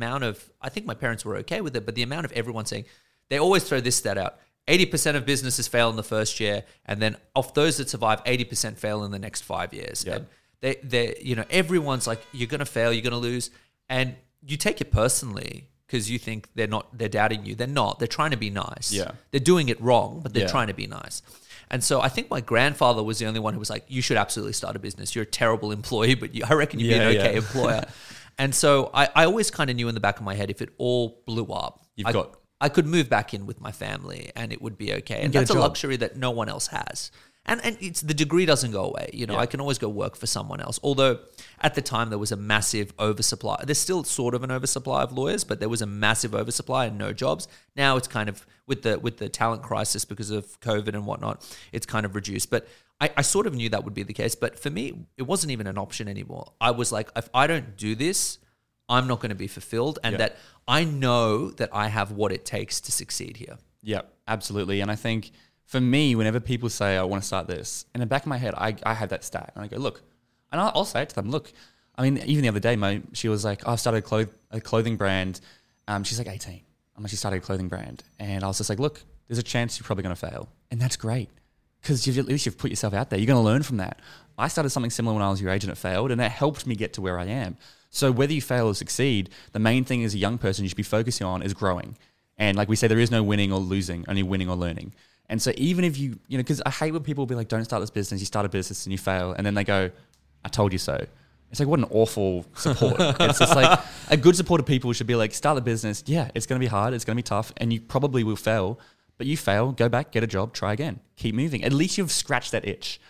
I think my parents were okay with it, but the amount of everyone saying, they always throw this stat out, 80% of businesses fail in the first year, and then of those that survive, 80% fail in the next 5 years. Yep. And everyone's like, you're going to fail, you're going to lose. And you take it personally because you think they're doubting you. They're not. They're trying to be nice. Yeah. They're doing it wrong, but they're trying to be nice. And so I think my grandfather was the only one who was like, you should absolutely start a business. You're a terrible employee, but I reckon you'd be an okay employer. And so I always kind of knew in the back of my head, if it all blew up, I could move back in with my family and it would be okay. And that's a luxury that no one else has. And it's the degree doesn't go away. I can always go work for someone else. Although at the time there was a massive oversupply. There's still sort of an oversupply of lawyers, but there was a massive oversupply and no jobs. Now it's kind of with the talent crisis because of COVID and whatnot, it's kind of reduced. But I sort of knew that would be the case. But for me, it wasn't even an option anymore. I was like, if I don't do this, I'm not going to be fulfilled, and that I know that I have what it takes to succeed here. Yeah, absolutely. And I think for me, whenever people say, I want to start this, in the back of my head, I have that stat. And I go, look, and I'll say it to them, look, I mean, even the other day, she was like, I've started a clothing brand. She's like 18. She started a clothing brand. And I was just like, look, there's a chance you're probably going to fail. And that's great because at least you've put yourself out there. You're going to learn from that. I started something similar when I was your age and it failed, and that helped me get to where I am. So whether you fail or succeed, the main thing as a young person you should be focusing on is growing. And like we say, there is no winning or losing, only winning or learning. And so even if you because I hate when people be like, don't start this business, you start a business and you fail. And then they go, I told you so. It's like, what an awful support. It's just like a good support of people should be like, start the business. Yeah, it's going to be hard. It's going to be tough. And you probably will fail. But you fail, go back, get a job, try again. Keep moving. At least you've scratched that itch.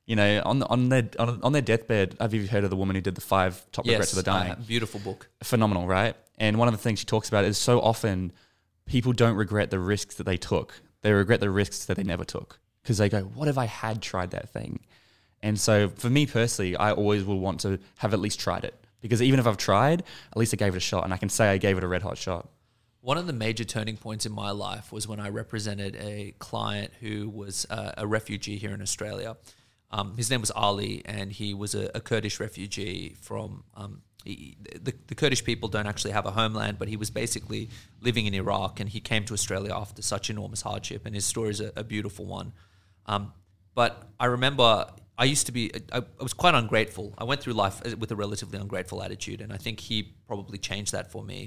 On their deathbed, have you heard of the woman who did the 5 top regrets of the dying? Beautiful book. Phenomenal, right? And one of the things she talks about is so often people don't regret the risks that they took. They regret the risks that they never took because they go, what if I had tried that thing? And so for me personally, I always will want to have at least tried it because even if I've tried, at least I gave it a shot and I can say I gave it a red hot shot. One of the major turning points in my life was when I represented a client who was a refugee here in Australia. His name was Ali, and he was a Kurdish refugee from the Kurdish people don't actually have a homeland, but he was basically living in Iraq, and he came to Australia after such enormous hardship, and his story is a beautiful one. But I remember I was quite ungrateful. I went through life with a relatively ungrateful attitude, and I think he probably changed that for me.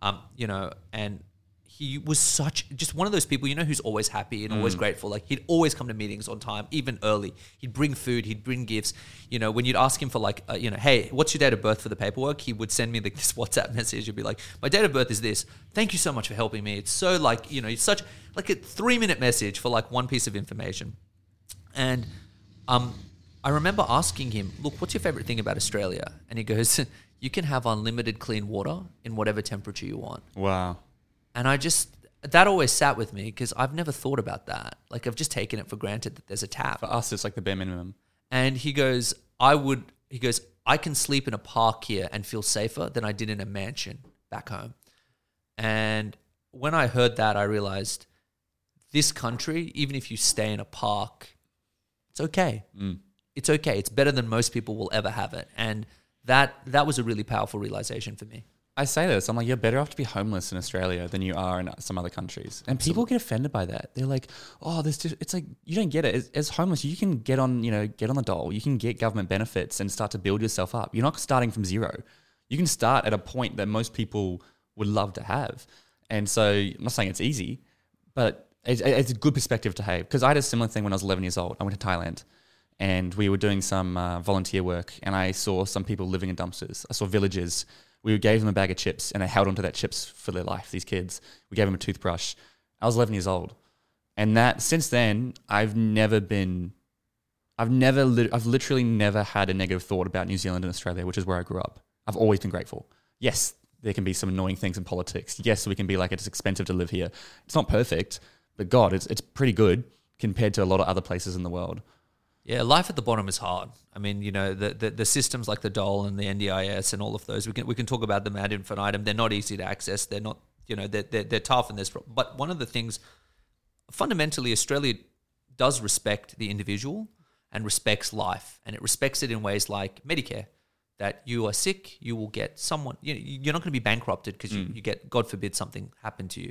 And he was just one of those people, who's always happy and always grateful. Like he'd always come to meetings on time, even early. He'd bring food, he'd bring gifts. When you'd ask him for hey, what's your date of birth for the paperwork? He would send me this WhatsApp message. He'd be like, my date of birth is this. Thank you so much for helping me. It's so it's such like a 3-minute message for like one piece of information. And I remember asking him, look, what's your favorite thing about Australia? And he goes, you can have unlimited clean water in whatever temperature you want. Wow. And that always sat with me because I've never thought about that. Like, I've just taken it for granted that there's a tap. For us, it's like the bare minimum. And he goes, I can sleep in a park here and feel safer than I did in a mansion back home. And when I heard that, I realized this country, even if you stay in a park, it's okay. It's okay. It's better than most people will ever have it. And that was a really powerful realization for me. I say this, I'm like, you're better off to be homeless in Australia than you are in some other countries. And people get offended by that. They're like, oh, it's like, you don't get it. As homeless, you can get on the dole. You can get government benefits and start to build yourself up. You're not starting from zero. You can start at a point that most people would love to have. And so I'm not saying it's easy, but it's a good perspective to have. Because I had a similar thing when I was 11 years old. I went to Thailand and we were doing some volunteer work, and I saw some people living in dumpsters. I saw villages. We gave them a bag of chips and they held onto that chips for their life, these kids. We gave them a toothbrush. I was 11 years old. And since then, I've literally never had a negative thought about New Zealand and Australia, which is where I grew up. I've always been grateful. Yes, there can be some annoying things in politics. Yes, we can be like, it's expensive to live here. It's not perfect, but God, it's pretty good compared to a lot of other places in the world. Yeah, life at the bottom is hard. I mean, the systems like the dole and the NDIS and all of those, we can talk about them ad infinitum. They're not easy to access. They're not, they're tough, and but one of the things, fundamentally, Australia does respect the individual and respects life, and it respects it in ways like Medicare, that you are sick, you will get someone, you're not going to be bankrupted because you get, God forbid, something happened to you.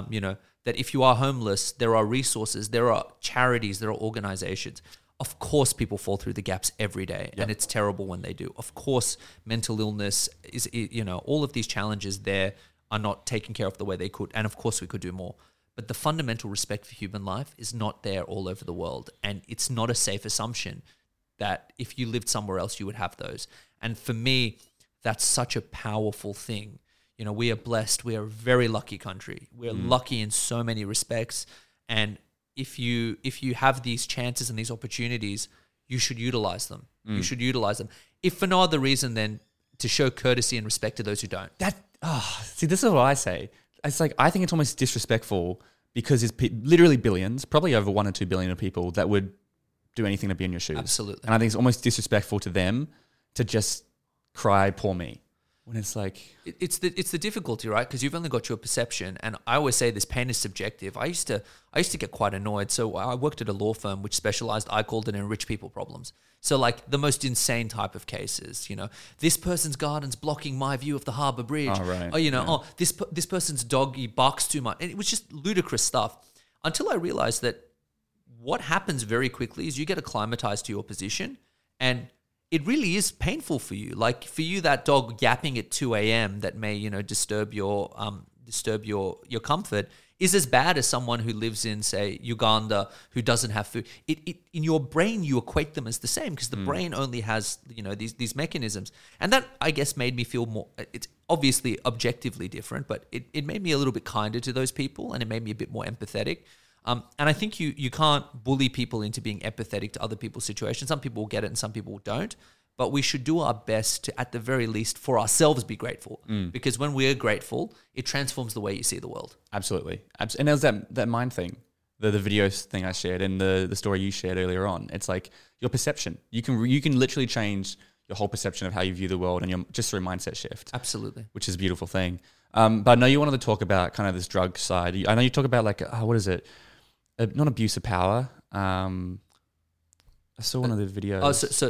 That if you are homeless, there are resources, there are charities, there are organizations. Of course, people fall through the gaps every day, and it's terrible when they do. Of course, mental illness is, all of these challenges there are not taken care of the way they could. And of course, we could do more. But the fundamental respect for human life is not there all over the world. And it's not a safe assumption that if you lived somewhere else, you would have those. And for me, that's such a powerful thing. We are blessed. We are a very lucky country. We're lucky in so many respects. And if you have these chances and these opportunities, you should utilize them. You should utilize them. If for no other reason than to show courtesy and respect to those who don't. See, this is what I say. It's like, I think it's almost disrespectful because it's literally billions, probably over 1 or 2 billion of people that would do anything to be in your shoes. Absolutely. And I think it's almost disrespectful to them to just cry, poor me. When it's like... It's the difficulty, right? Because you've only got your perception. And I always say this, pain is subjective. I used to get quite annoyed. So I worked at a law firm which specialized, I called it enrich people problems. So like the most insane type of cases, this person's garden's blocking my view of the Harbour Bridge. Oh, right. This person's dog, he barks too much. And it was just ludicrous stuff. Until I realized that what happens very quickly is you get acclimatized to your position, and it really is painful for you. Like for you, that dog yapping at 2 a.m. that may, disturb your comfort is as bad as someone who lives in, say, Uganda who doesn't have food. It in your brain, you equate them as the same because the brain only has, these mechanisms. And that, I guess, made me feel more, it's obviously objectively different, but it made me a little bit kinder to those people, and it made me a bit more empathetic. And I think you can't bully people into being empathetic to other people's situations. Some people will get it and some people don't. But we should do our best to, at the very least, for ourselves be grateful. Because when we're grateful, it transforms the way you see the world. Absolutely. And there's that mind thing, the video thing I shared and the story you shared earlier on. It's like your perception. You can literally change your whole perception of how you view the world and just through a mindset shift. Absolutely. Which is a beautiful thing. But I know you wanted to talk about kind of this drug side. I know you talk about like, what is it? Not abuse of power. I saw one of the videos.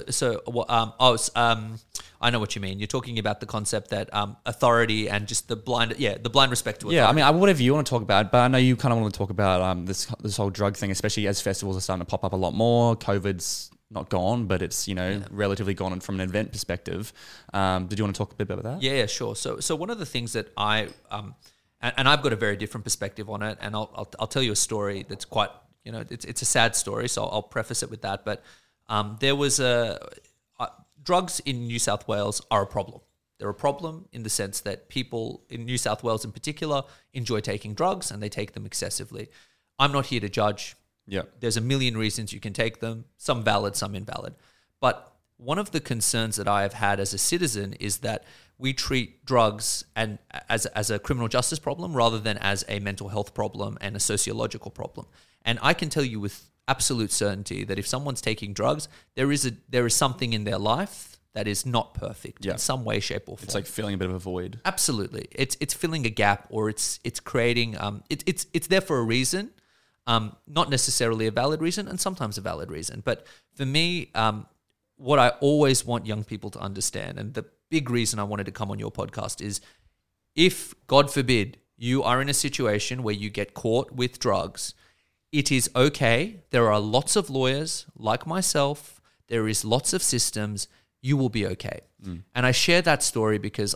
I know what you mean. You're talking about the concept that authority and just the blind respect to authority. Yeah, I mean, whatever you want to talk about, but I know you kind of want to talk about this whole drug thing, especially as festivals are starting to pop up a lot more. COVID's not gone, but it's relatively gone from an event perspective. Did you want to talk a bit about that? Yeah, sure. So one of the things that I and I've got a very different perspective on it, and I'll tell you a story that's quite, it's a sad story, so I'll preface it with that. But there was drugs in New South Wales are a problem. They're a problem in the sense that people in New South Wales in particular enjoy taking drugs and they take them excessively. I'm not here to judge. Yeah, there's a million reasons you can take them, some valid, some invalid. But one of the concerns that I have had as a citizen is that we treat drugs and as a criminal justice problem rather than as a mental health problem and a sociological problem. And I can tell you with absolute certainty that if someone's taking drugs, there is something in their life that is not perfect in some way, shape, or form. It's like filling a bit of a void. Absolutely, it's filling a gap, or it's creating. It's there for a reason, not necessarily a valid reason, and sometimes a valid reason. But for me, what I always want young people to understand, and the big reason I wanted to come on your podcast is, if, God forbid, you are in a situation where you get caught with drugs, it is okay. There are lots of lawyers like myself. There is lots of systems. You will be okay. And I share that story because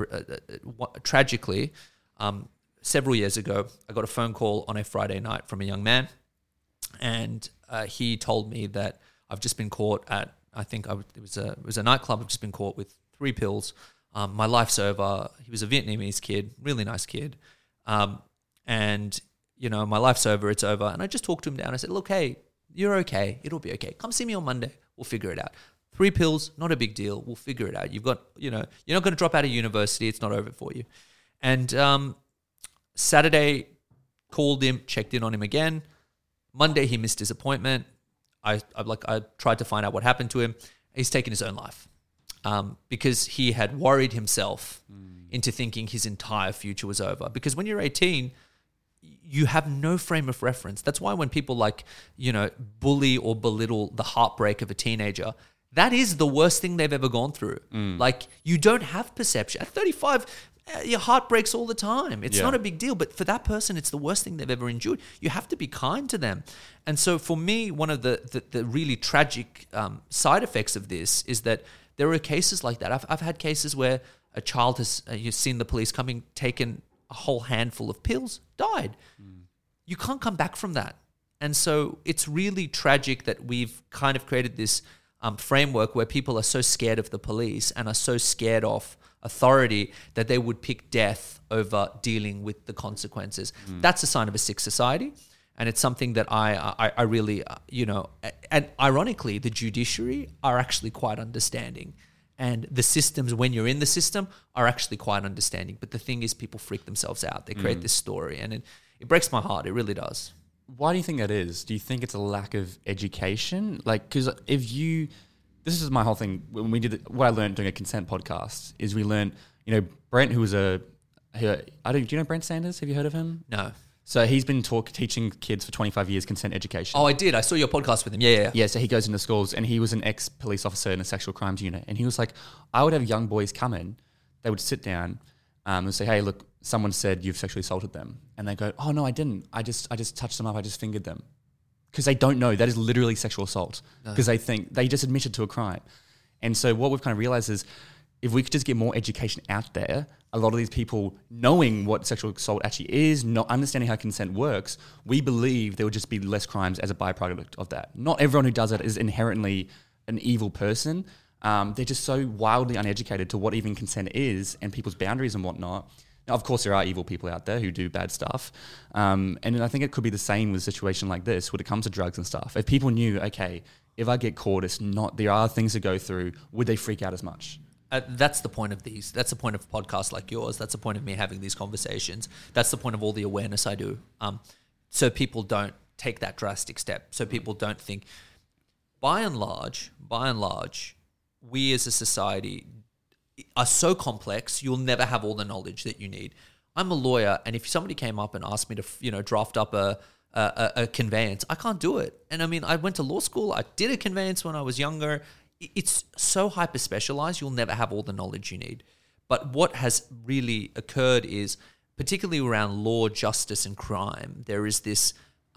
tragically, several years ago, I got a phone call on a Friday night from a young man, and he told me that I've just been caught at, it was a nightclub. I've just been caught with 3 pills. My life's over. He was a Vietnamese kid, really nice kid. And, my life's over. It's over. And I just talked to him down. I said, look, hey, you're okay. It'll be okay. Come see me on Monday. We'll figure it out. 3 pills, not a big deal. We'll figure it out. You've got, you're not going to drop out of university. It's not over for you. And Saturday, called him, checked in on him again. Monday, he missed his appointment. I tried to find out what happened to him. He's taken his own life because he had worried himself into thinking his entire future was over. Because when you're 18, you have no frame of reference. That's why when people bully or belittle the heartbreak of a teenager, that is the worst thing they've ever gone through. Like, you don't have perception. At 35, your heart breaks all the time. It's not a big deal. But for that person, it's the worst thing they've ever endured. You have to be kind to them. And so for me, one of the really tragic side effects of this is that there are cases like that. I've had cases where a child has, you've seen the police coming, taken a whole handful of pills, died. You can't come back from that. And so it's really tragic that we've kind of created this framework where people are so scared of the police and are so scared of authority that they would pick death over dealing with the consequences. That's a sign of a sick society. And it's something that I really, and ironically, the judiciary are actually quite understanding. And the systems, when you're in the system, are actually quite understanding. But the thing is, people freak themselves out. They create this story. And it breaks my heart. It really does. Why do you think that is? Do you think it's a lack of education? Like, because this is my whole thing. When we did what I learned doing a consent podcast is we learned, Brent, who was do you know Brent Sanders? Have you heard of him? No. So he's been teaching kids for 25 years consent education. Oh, I did. I saw your podcast with him. Yeah. Yeah, so he goes into schools, and he was an ex-police officer in a sexual crimes unit. And he was like, I would have young boys come in, they would sit down and say, hey, look, someone said you've sexually assaulted them. And they go, oh, no, I didn't. I just touched them up. I just fingered them. Because they don't know that is literally sexual assault. Because they think they just admitted to a crime. And so what we've kind of realized is if we could just get more education out there, a lot of these people knowing what sexual assault actually is, not understanding how consent works, we believe there would just be less crimes as a byproduct of that. Not everyone who does it is inherently an evil person. They're just so wildly uneducated to what even consent is and people's boundaries and whatnot. Now, of course, there are evil people out there who do bad stuff. And I think it could be the same with a situation like this when it comes to drugs and stuff. If people knew, okay, if I get caught, there are things to go through, would they freak out as much? That's the point of these. That's the point of podcasts like yours. That's the point of me having these conversations. That's the point of all the awareness I do. So people don't take that drastic step. So people don't think, by and large, we as a society are so complex, you'll never have all the knowledge that you need. I'm a lawyer, and if somebody came up and asked me to, draft up a conveyance, I can't do it. And I mean, I went to law school. I did a conveyance when I was younger. It's so hyper specialized, you'll never have all the knowledge you need. But what has really occurred is, particularly around law, justice, and crime, there is this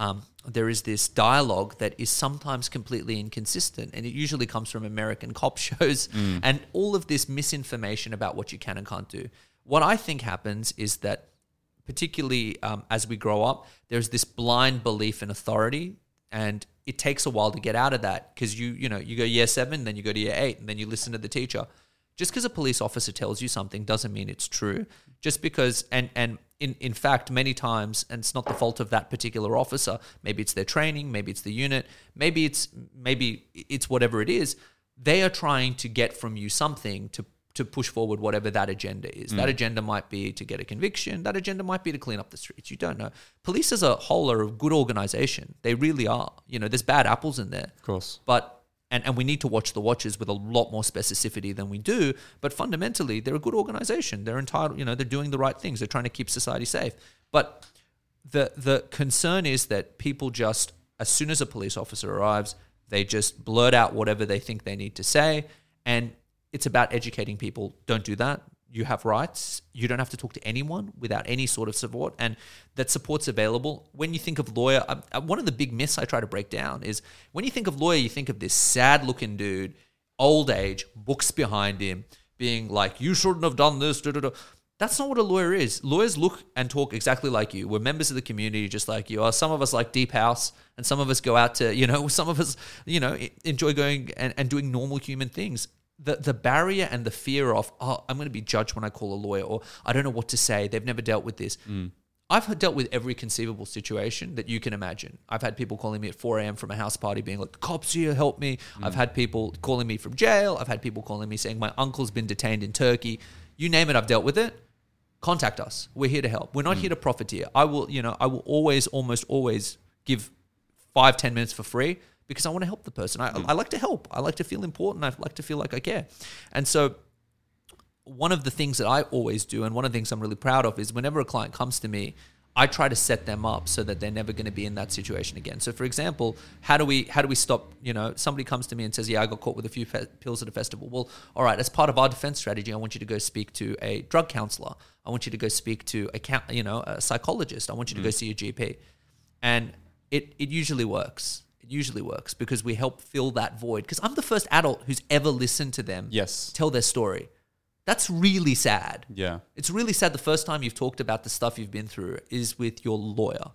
dialogue that is sometimes completely inconsistent, and it usually comes from American cop shows and all of this misinformation about what you can and can't do. What I think happens is that, particularly as we grow up, there's this blind belief in authority, and it takes a while to get out of that because you go year 7, then you go to year 8, and then you listen to the teacher. Just because a police officer tells you something doesn't mean it's true. Just because, and in fact, many times, and it's not the fault of that particular officer, maybe it's their training, maybe it's the unit, maybe it's whatever it is, they are trying to get from you something to push forward whatever that agenda is. That agenda might be to get a conviction. That agenda might be to clean up the streets. You don't know. Police as a whole are a good organization. They really are. There's bad apples in there. Of course. But and we need to watch the watches with a lot more specificity than we do. But fundamentally, they're a good organization. They're entitled, they're doing the right things. They're trying to keep society safe. But the concern is that people just, as soon as a police officer arrives, they just blurt out whatever they think they need to say. And it's about educating people. Don't do that. You have rights. You don't have to talk to anyone without any sort of support. And that support's available. When you think of lawyer, one of the big myths I try to break down is when you think of lawyer, you think of this sad-looking dude, old age, books behind him, being like, you shouldn't have done this. Da, da, da. That's not what a lawyer is. Lawyers look and talk exactly like you. We're members of the community just like you are. Some of us like Deep House, and some of us go out to, some of us, enjoy going and doing normal human things. The barrier and the fear of, I'm going to be judged when I call a lawyer, or I don't know what to say. They've never dealt with this. I've dealt with every conceivable situation that you can imagine. I've had people calling me at 4 a.m. from a house party being like, the cops here, help me. I've had people calling me from jail. I've had people calling me saying my uncle's been detained in Turkey. You name it, I've dealt with it. Contact us. We're here to help. We're not here to profiteer. I will almost always give 5-10 minutes for free because I want to help the person. I like to help. I like to feel important. I like to feel like I care. And so one of the things that I always do, and one of the things I'm really proud of, is whenever a client comes to me, I try to set them up so that they're never going to be in that situation again. So, for example, how do we stop? Somebody comes to me and says, "Yeah, I got caught with a few pills at a festival." Well, all right. As part of our defense strategy, I want you to go speak to a drug counselor. I want you to go speak to a psychologist. I want you to go see a GP, and it usually works. It usually works because we help fill that void. Because I'm the first adult who's ever listened to them tell their story. That's really sad. Yeah. It's really sad the first time you've talked about the stuff you've been through is with your lawyer.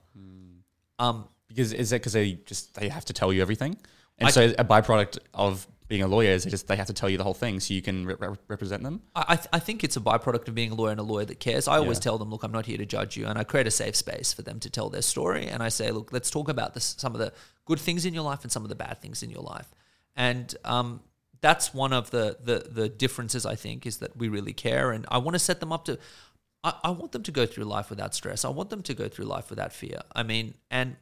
Because is that because they have to tell you everything? And so a byproduct of being a lawyer is they have to tell you the whole thing so you can represent them? I think it's a byproduct of being a lawyer and a lawyer that cares. I always tell them, look, I'm not here to judge you. And I create a safe space for them to tell their story. And I say, look, let's talk about some of the good things in your life and some of the bad things in your life. And that's one of the differences, I think, is that we really care. And I want to set them up to... I want them to go through life without stress. I want them to go through life without fear. I mean, and...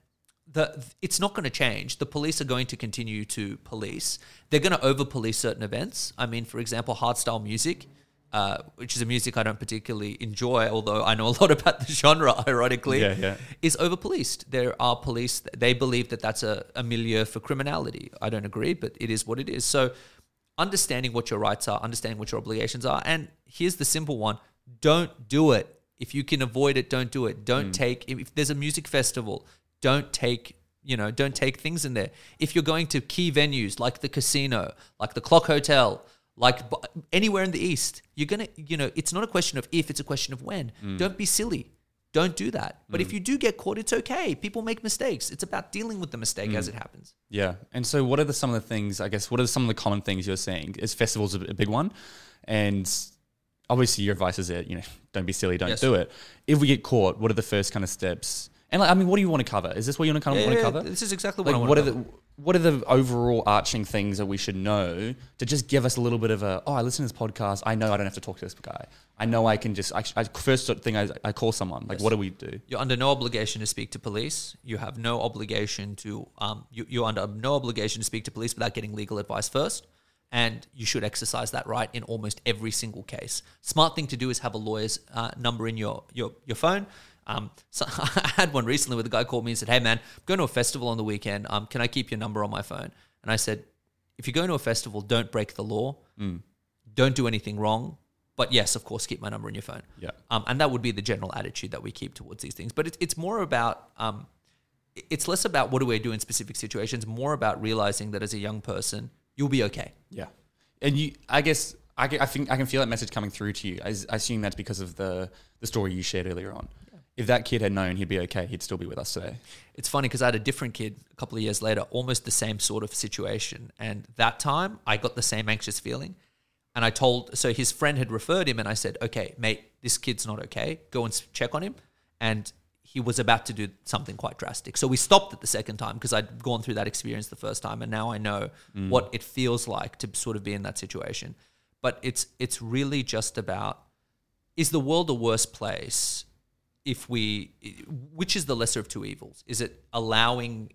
it's not going to change. The police are going to continue to police. They're going to over-police certain events. I mean, for example, hardstyle music, which is a music I don't particularly enjoy, although I know a lot about the genre, ironically, is over-policed. There are police, they believe that that's a milieu for criminality. I don't agree, but it is what it is. So understanding what your rights are, understanding what your obligations are, and here's the simple one, don't do it. If you can avoid it, don't do it. Don't take, if there's a music festival, don't take things in there. If you're going to key venues like the casino, like the Clock Hotel, like anywhere in the East, you're going to, it's not a question of if, it's a question of when. Don't be silly. Don't do that. But if you do get caught, it's okay. People make mistakes. It's about dealing with the mistake as it happens. Yeah. And so what are some of the things, I guess, what are some of the common things you're seeing? Is festivals a big one? And obviously your advice is that, don't be silly, don't do it. If we get caught, what are the first kind of steps? And what do you want to cover? Is this what you want to cover? This is exactly what I want to cover. What are the overall arching things that we should know to just give us a little bit of I listen to this podcast. I know I don't have to talk to this guy. I know I can just, first thing I call someone. Like, what do we do? You're under no obligation to speak to police. You have no obligation to, you're under no obligation to speak to police without getting legal advice first. And you should exercise that right in almost every single case. Smart thing to do is have a lawyer's number in your phone. So I had one recently where the guy called me and said, "Hey man, I'm going to a festival on the weekend. Can I keep your number on my phone?" And I said, if you're going to a festival, don't break the law. Don't do anything wrong. But yes, of course, keep my number in your phone. Yeah. And that would be the general attitude that we keep towards these things. But it's more about, it's less about what do we do in specific situations, more about realizing that as a young person, you'll be okay. Yeah. And I guess I think I can feel that message coming through to you. I assume that's because of the story you shared earlier on. If that kid had known he'd be okay, he'd still be with us today. It's funny because I had a different kid a couple of years later, almost the same sort of situation. And that time I got the same anxious feeling. And so his friend had referred him and I said, "Okay, mate, this kid's not okay. Go and check on him." And he was about to do something quite drastic. So we stopped it the second time because I'd gone through that experience the first time, and now I know what it feels like to sort of be in that situation. But it's really just about, is the world a worse place which is the lesser of two evils? Is it allowing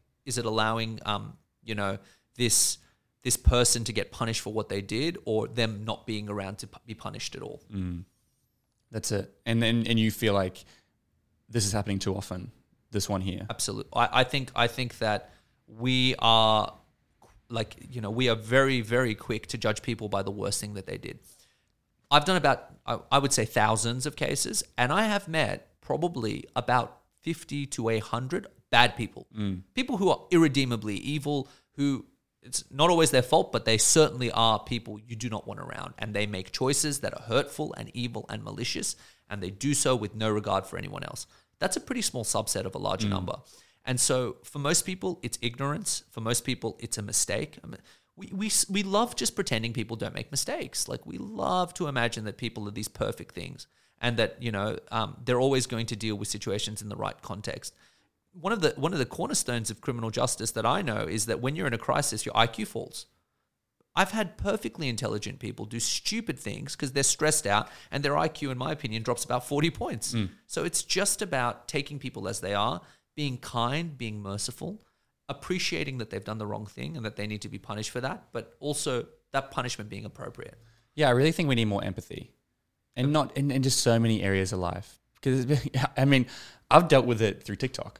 this person to get punished for what they did, or them not being around to be punished at all? That's it. And you feel like this is happening too often, this one here. Absolutely. I think that we are we are very, very quick to judge people by the worst thing that they did. I've done about, I would say, thousands of cases, and I have met probably about 50 to 100 bad people. People who are irredeemably evil, who it's not always their fault, but they certainly are people you do not want around. And they make choices that are hurtful and evil and malicious, and they do so with no regard for anyone else. That's a pretty small subset of a larger number. And so for most people, it's ignorance. For most people, it's a mistake. I mean, we love just pretending people don't make mistakes. Like, we love to imagine that people are these perfect things, and that, they're always going to deal with situations in the right context. One of the cornerstones of criminal justice that I know is that when you're in a crisis, your IQ falls. I've had perfectly intelligent people do stupid things because they're stressed out, and their IQ, in my opinion, drops about 40 points. So it's just about taking people as they are, being kind, being merciful, appreciating that they've done the wrong thing and that they need to be punished for that, but also that punishment being appropriate. Yeah, I really think we need more empathy, and not in just so many areas of life. Because I mean, I've dealt with it through TikTok.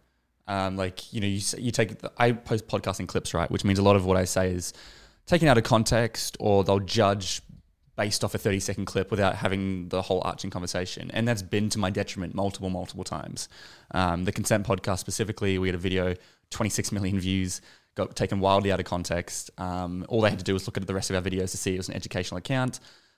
I post podcasting clips, right? Which means a lot of what I say is taken out of context, or they'll judge based off a 30-second clip without having the whole arching conversation. And that's been to my detriment multiple times. The Consent podcast specifically, we had a video, 26 million views, got taken wildly out of context. All they had to do was look at the rest of our videos to see it was an educational account.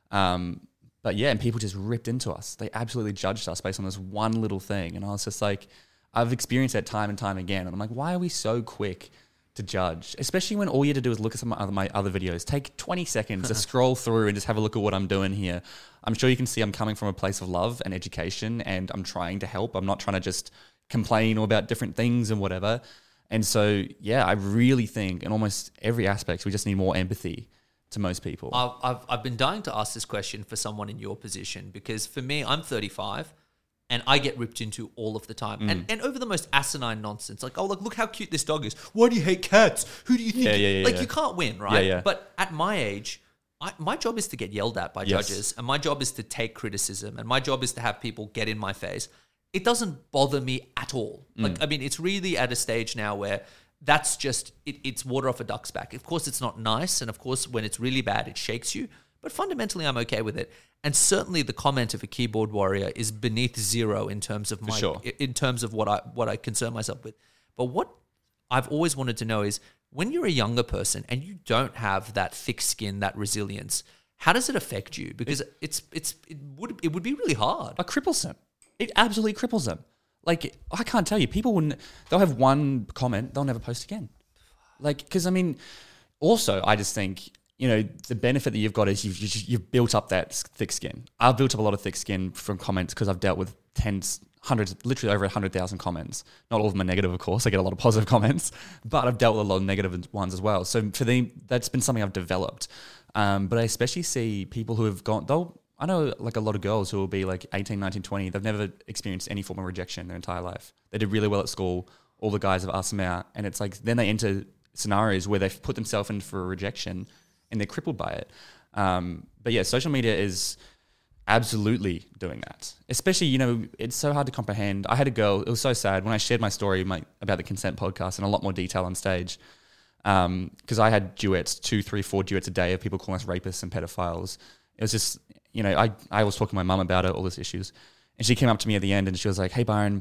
But yeah, and people just ripped into us. They absolutely judged us based on this one little thing. And I was just like, I've experienced that time and time again. And I'm like, why are we so quick to judge? Especially when all you had to do is look at some of my other videos. Take 20 seconds to scroll through and just have a look at what I'm doing here. I'm sure you can see I'm coming from a place of love and education, and I'm trying to help. I'm not trying to just complain about different things and whatever. And so, yeah, I really think in almost every aspect, we just need more empathy to most people. I've been dying to ask this question for someone in your position, because for me, I'm 35 and I get ripped into all of the time. And over the most asinine nonsense. Like, oh, look how cute this dog is. Why do you hate cats? Who do you think? You can't win, right? Yeah. But at my age, my job is to get yelled at by judges, and my job is to take criticism, and my job is to have people get in my face. It doesn't bother me at all. Like, I mean, it's really at a stage now where that's just, it's water off a duck's back. Of course, it's not nice. And of course, when it's really bad, it shakes you. But fundamentally, I'm okay with it. And certainly the comment of a keyboard warrior is beneath zero in terms of in terms of what I concern myself with. But what I've always wanted to know is, when you're a younger person and you don't have that thick skin, that resilience, how does it affect you? Because it would be really hard. It cripples them. It absolutely cripples them. Like, I can't tell you, they'll have one comment, they'll never post again. Like, because I mean, also I just think, the benefit that you've got is you've built up that thick skin. I've built up a lot of thick skin from comments because I've dealt with hundreds, literally over 100,000 comments. Not all of them are negative, of course. I get a lot of positive comments, but I've dealt with a lot of negative ones as well. So for them, that's been something I've developed. But I especially see people who have I know like a lot of girls who will be like 18, 19, 20. They've never experienced any form of rejection in their entire life. They did really well at school. All the guys have asked them out. And it's like, then they enter scenarios where they've put themselves in for a rejection and they're crippled by it. But yeah, social media is absolutely doing that. Especially, it's so hard to comprehend. I had a girl, it was so sad when I shared my story about the Consent podcast in a lot more detail on stage. Because I had duets, 2, 3, 4 duets a day of people calling us rapists and pedophiles. It was just, I was talking to my mum about it, all these issues. And she came up to me at the end and she was like, hey, Byron,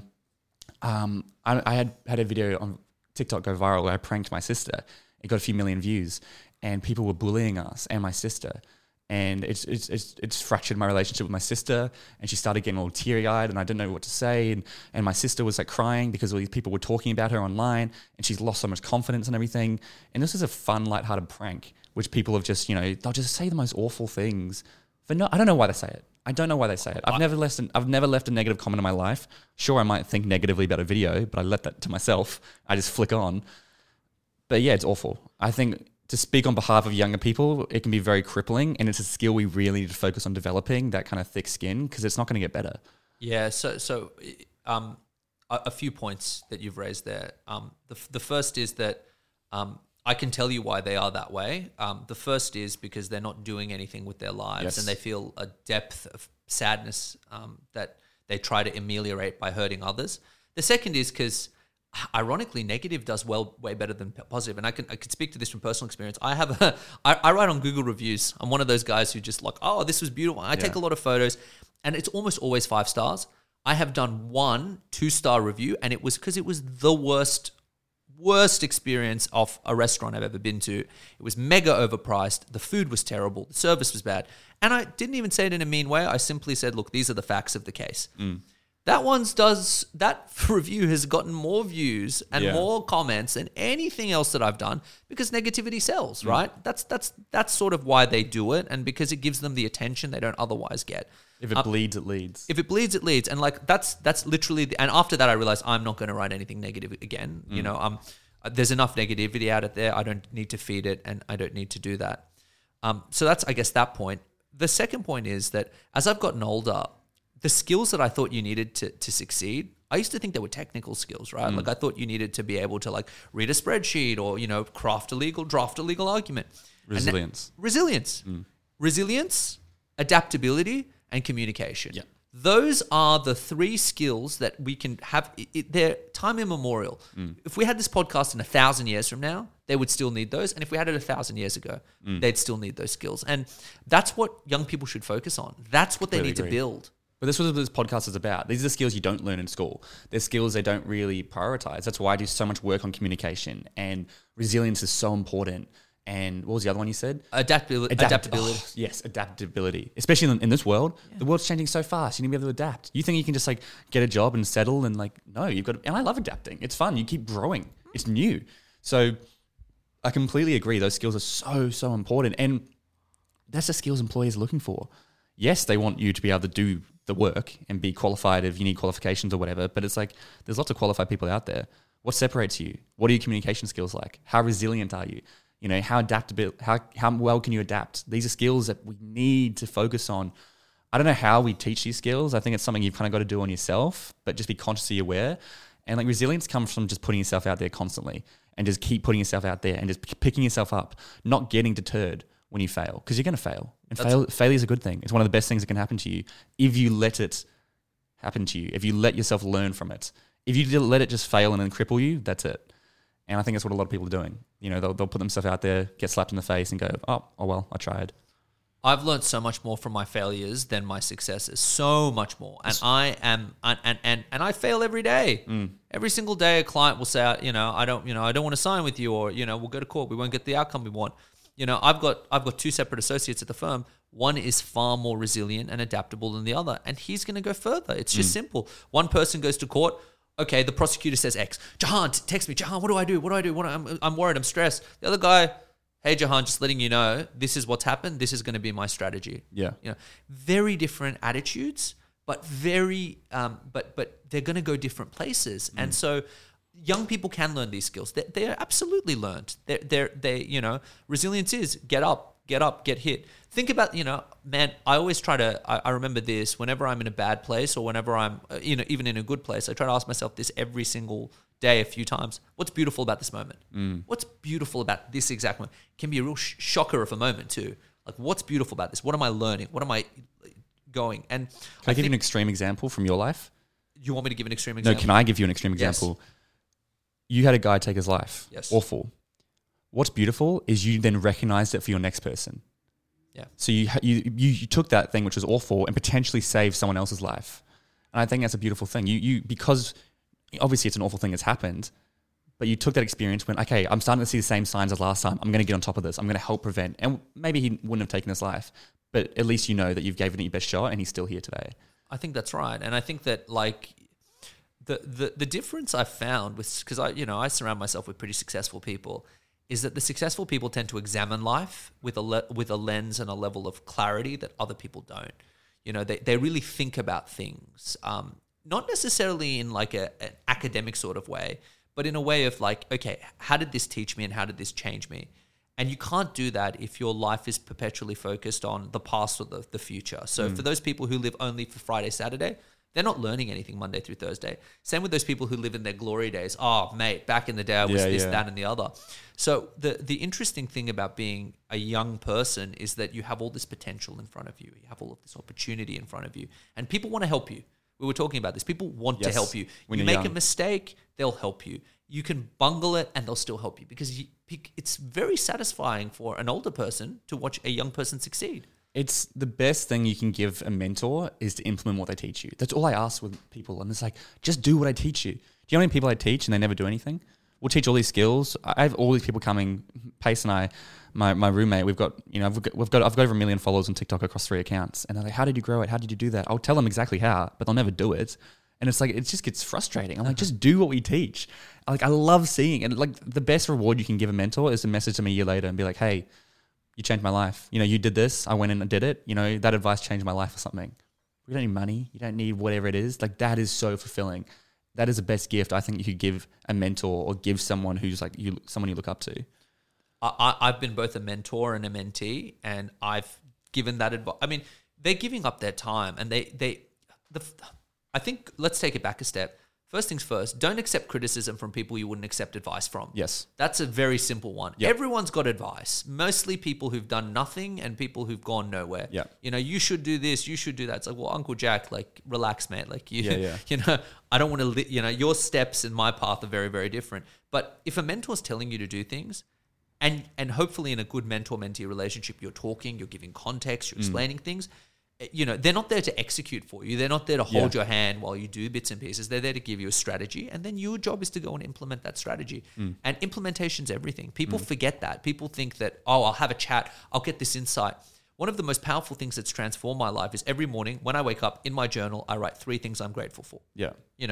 I had a video on TikTok go viral where I pranked my sister. It got a few million views and people were bullying us and my sister. And it's fractured my relationship with my sister, and she started getting all teary-eyed and I didn't know what to say. And my sister was like crying because all these people were talking about her online and she's lost so much confidence and everything. And this is a fun, lighthearted prank, which people have just, they'll just say the most awful things I don't know why they say it. I don't know why they say it. I've never left a negative comment in my life. Sure, I might think negatively about a video, but I let that to myself. I just flick on. But yeah, it's awful. I think to speak on behalf of younger people, it can be very crippling, and it's a skill we really need to focus on developing, that kind of thick skin, because it's not going to get better. Yeah. So a few points that you've raised there. The first is that I can tell you why they are that way. The first is because they're not doing anything with their lives, and they feel a depth of sadness that they try to ameliorate by hurting others. The second is because, ironically, negative does way better than positive. And I could speak to this from personal experience. I write on Google reviews. I'm one of those guys who just like, oh, this was beautiful. I take a lot of photos, and it's almost always 5 stars. I have done 1 2-star review, and it was because it was the worst experience of a restaurant I've ever been to. It was mega overpriced. The food was terrible. The service was bad. And I didn't even say it in a mean way. I simply said, look, these are the facts of the case. That review has gotten more views and more comments than anything else that I've done, because negativity sells, right? That's sort of why they do it, and because it gives them the attention they don't otherwise get. If it bleeds, it leads. If it bleeds, it leads. And like that's literally and after that I realized I'm not going to write anything negative again. You know, there's enough negativity out there. I don't need to feed it, and I don't need to do that. So that's, I guess, that point. The second point is that as I've gotten older, the skills that I thought you needed to succeed, I used to think they were technical skills, right? Like I thought you needed to be able to like read a spreadsheet or, you know, draft a legal argument. Resilience. Resilience, adaptability, and communication. Yeah. Those are the 3 skills that we can have. They're time immemorial. If we had this podcast in 1,000 years from now, they would still need those. And if we had it 1,000 years ago, they'd still need those skills. And that's what young people should focus on. That's what they need to build. But this is what this podcast is about. These are the skills you don't learn in school. They're skills they don't really prioritize. That's why I do so much work on communication, and resilience is so important. And what was the other one you said? Adaptability. Oh, yes, adaptability. Especially in this world, the world's changing so fast. You need to be able to adapt. You think you can just like get a job and settle, and like, no, you've got to, and I love adapting. It's fun. You keep growing. It's new. So I completely agree. Those skills are so important. And that's the skills employers are looking for. Yes, they want you to be able to do the work and be qualified if you need qualifications or whatever. But it's like, there's lots of qualified people out there. What separates you? What are your communication skills like? How resilient are you? You know, how adaptable, how well can you adapt? These are skills that we need to focus on. I don't know how we teach these skills. I think it's something you've kind of got to do on yourself, but just be consciously aware. And like resilience comes from just putting yourself out there constantly, and just keep putting yourself out there and just picking yourself up, not getting deterred when you fail, because you're going to fail. And failure is a good thing. It's one of the best things that can happen to you if you let it happen to you, if you let yourself learn from it. If you let it just fail and then cripple you, that's it. And I think that's what a lot of people are doing. You know, they'll put themselves out there, get slapped in the face and go, oh well, I tried. I've learned so much more from my failures than my successes. So much more. And I fail every day. Every single day a client will say, I don't want to sign with you, or, we'll go to court. We won't get the outcome we want. I've got 2 separate associates at the firm. One is far more resilient and adaptable than the other, and he's going to go further. It's just simple. One person goes to court. Okay, the prosecutor says X. Jahan, text me. Jahan, what do I do? I'm worried. I'm stressed. The other guy, hey, Jahan, just letting you know, this is what's happened. This is going to be my strategy. Yeah. Very different attitudes, but but they're going to go different places. And so young people can learn these skills. They're absolutely learned. Resilience is get up, get hit. Think about, man, I always try to, I remember this whenever I'm in a bad place, or whenever I'm, even in a good place, I try to ask myself this every single day a few times. What's beautiful about this moment? What's beautiful about this exact moment? It can be a real shocker of a moment too. Like, what's beautiful about this? What am I learning? What am I going? And can I give you an extreme example from your life? You want me to give an extreme example? No, can I give you an extreme example? Yes. You had a guy take his life. Yes. Awful. What's beautiful is you then recognized it for your next person. Yeah. So you took that thing which was awful and potentially saved someone else's life. And I think that's a beautiful thing. You because obviously it's an awful thing that's happened, but you took that experience, went, okay, I'm starting to see the same signs as last time. I'm going to get on top of this. I'm going to help prevent. And maybe he wouldn't have taken his life, but at least you know that you've given it your best shot and he's still here today. I think that's right. And I think that like the difference I've found with, because I surround myself with pretty successful people, is that the successful people tend to examine life with a lens and a level of clarity that other people don't. They really think about things, not necessarily in like an academic sort of way, but in a way of like, okay, how did this teach me and how did this change me? And you can't do that if your life is perpetually focused on the past or the future. So for those people who live only for Friday, Saturday, they're not learning anything Monday through Thursday. Same with those people who live in their glory days. Oh, mate, back in the day I was this, that, and the other. So the interesting thing about being a young person is that you have all this potential in front of you. You have all of this opportunity in front of you. And people want to help you. We were talking about this. People want to help you. You make a mistake, they'll help you. You can bungle it and they'll still help you because it's very satisfying for an older person to watch a young person succeed. It's the best thing you can give a mentor is to implement what they teach you. That's all I ask with people. And it's like, just do what I teach you. Do you know how many people I teach and they never do anything? We'll teach all these skills. I have all these people coming. Pace and I, my roommate, I've got over 1 million followers on TikTok across 3 accounts. And they're like, how did you grow it? How did you do that? I'll tell them exactly how, but they'll never do it. And it's like, it just gets frustrating. I'm like, just do what we teach. Like, I love seeing, and like the best reward you can give a mentor is to message them a year later and be like, hey, you changed my life. You did this. I went in and did it. That advice changed my life or something. You don't need money. You don't need whatever it is. Like, that is so fulfilling. That is the best gift I think you could give a mentor or give someone who's like someone you look up to. I've been both a mentor and a mentee, and I've given that advice. I mean, they're giving up their time, and I think let's take it back a step. First things first, don't accept criticism from people you wouldn't accept advice from. Yes. That's a very simple one. Yep. Everyone's got advice. Mostly people who've done nothing and people who've gone nowhere. Yeah. You should do this, you should do that. It's like, well, Uncle Jack, like, relax, mate. Like, Yeah. I don't want to, your steps and my path are very, very different. But if a mentor's telling you to do things, and hopefully in a good mentor-mentee relationship, you're talking, you're giving context, you're explaining things, they're not there to execute for you. They're not there to hold your hand while you do bits and pieces. They're there to give you a strategy. And then your job is to go and implement that strategy. And implementation's everything. People forget that. People think that, I'll have a chat. I'll get this insight. One of the most powerful things that's transformed my life is every morning when I wake up in my journal, I write 3 things I'm grateful for. Yeah.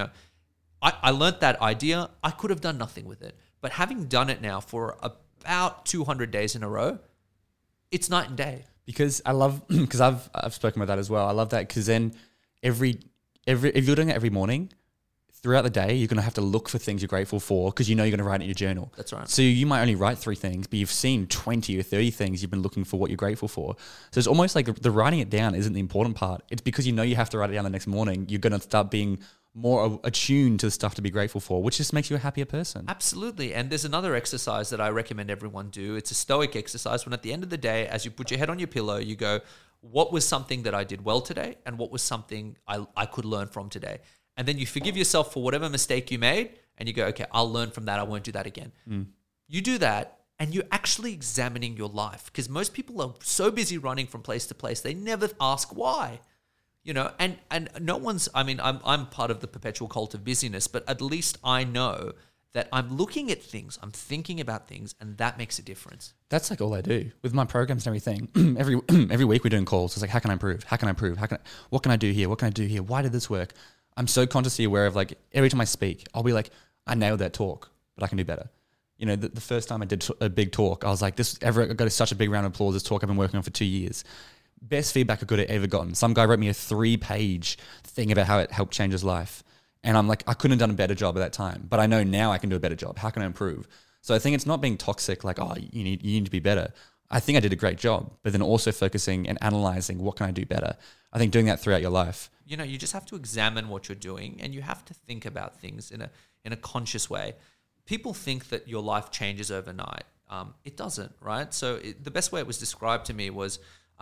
I learnt that idea. I could have done nothing with it. But having done it now for about 200 days in a row, it's night and day. Because I've spoken about that as well. I love that because then if you're doing it every morning, throughout the day, you're going to have to look for things you're grateful for because you're going to write it in your journal. That's right. So you might only write 3 things, but you've seen 20 or 30 things you've been looking for what you're grateful for. So it's almost like the writing it down isn't the important part. It's because you have to write it down the next morning. You're going to start being more attuned to the stuff to be grateful for, which just makes you a happier person. Absolutely. And there's another exercise that I recommend everyone do. It's a stoic exercise when at the end of the day, as you put your head on your pillow, you go, what was something that I did well today? And what was something I could learn from today? And then you forgive yourself for whatever mistake you made and you go, okay, I'll learn from that. I won't do that again. You do that and you're actually examining your life because most people are so busy running from place to place. They never ask why. And no one's, I'm part of the perpetual cult of busyness, but at least I know that I'm looking at things, I'm thinking about things, and that makes a difference. That's like all I do with my programs and everything. every week we're doing calls. It's like, how can I improve? How can I improve? What can I do here? What can I do here? Why did this work? I'm so consciously aware of like every time I speak, I'll be like, I nailed that talk, but I can do better. The first time I did a big talk, I was like, I got such a big round of applause. This talk I've been working on for 2 years. Best feedback I could have ever gotten. Some guy wrote me a 3-page thing about how it helped change his life. And I'm like, I couldn't have done a better job at that time. But I know now I can do a better job. How can I improve? So I think it's not being toxic, like, you need to be better. I think I did a great job, but then also focusing and analyzing what can I do better. I think doing that throughout your life. You just have to examine what you're doing and you have to think about things in a conscious way. People think that your life changes overnight. It doesn't, right? So the best way it was described to me was,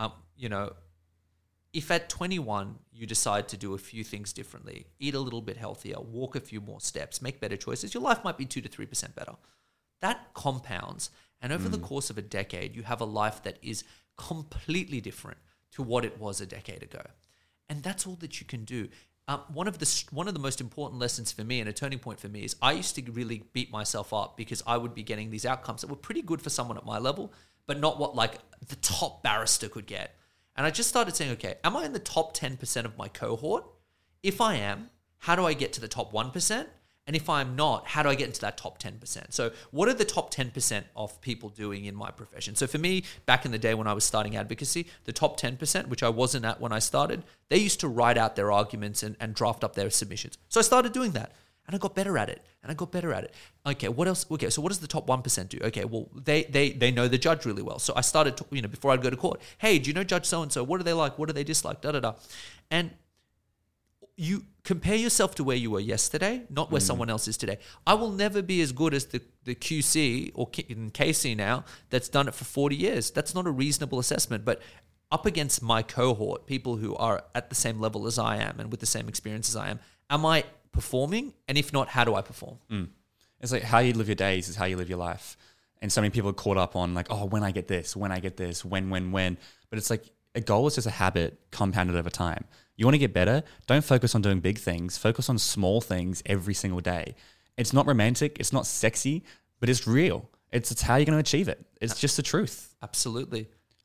if at 21 you decide to do a few things differently, eat a little bit healthier, walk a few more steps, make better choices, your life might be 2 to 3% better. That compounds, and over the course of a decade, you have a life that is completely different to what it was a decade ago. And that's all that you can do. One of the most important lessons for me and a turning point for me is I used to really beat myself up because I would be getting these outcomes that were pretty good for someone at my level, but not what like the top barrister could get. And I just started saying, okay, am I in the top 10% of my cohort? If I am, how do I get to the top 1%? And if I'm not, how do I get into that top 10%? So what are the top 10% of people doing in my profession? So for me, back in the day when I was starting advocacy, the top 10%, which I wasn't at when I started, they used to write out their arguments and draft up their submissions. So I started doing that. And I got better at it. Okay, what else? Okay, so what does the top 1% do? Okay, well, they know the judge really well. So I started, before I'd go to court, hey, do you know Judge so-and-so? What do they like? What do they dislike? Da-da-da. And you compare yourself to where you were yesterday, not where someone else is today. I will never be as good as the QC or KC now that's done it for 40 years. That's not a reasonable assessment. But up against my cohort, people who are at the same level as I am and with the same experience as I am I performing? And if not, how do I perform? It's like how you live your days is how you live your life. And so many people are caught up on like, oh, when I get this, when. But it's like a goal is just a habit compounded over time. You want to get better? Don't focus on doing big things. Focus on small things every single day. It's not romantic. It's not sexy, but it's real. It's how you're going to achieve it. It's just the truth. Absolutely.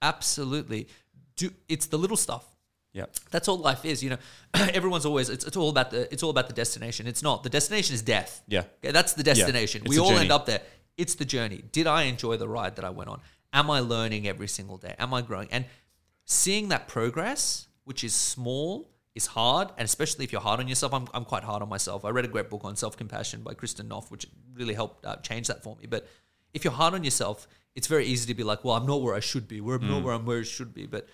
It's the little stuff. Yeah, that's all life is. Everyone's always it's all about the destination. It's not. The destination is death. Yeah, okay, that's the destination. Yeah, we all end up there. It's the journey. Did I enjoy the ride that I went on? Am I learning every single day? Am I growing? And seeing that progress, which is small, is hard. And especially if you're hard on yourself, I'm quite hard on myself. I read a great book on self-compassion by Kristen Noff, which really helped change that for me. But if you're hard on yourself, it's very easy to be like, well, I'm not where I should be. I'm not where I should be. But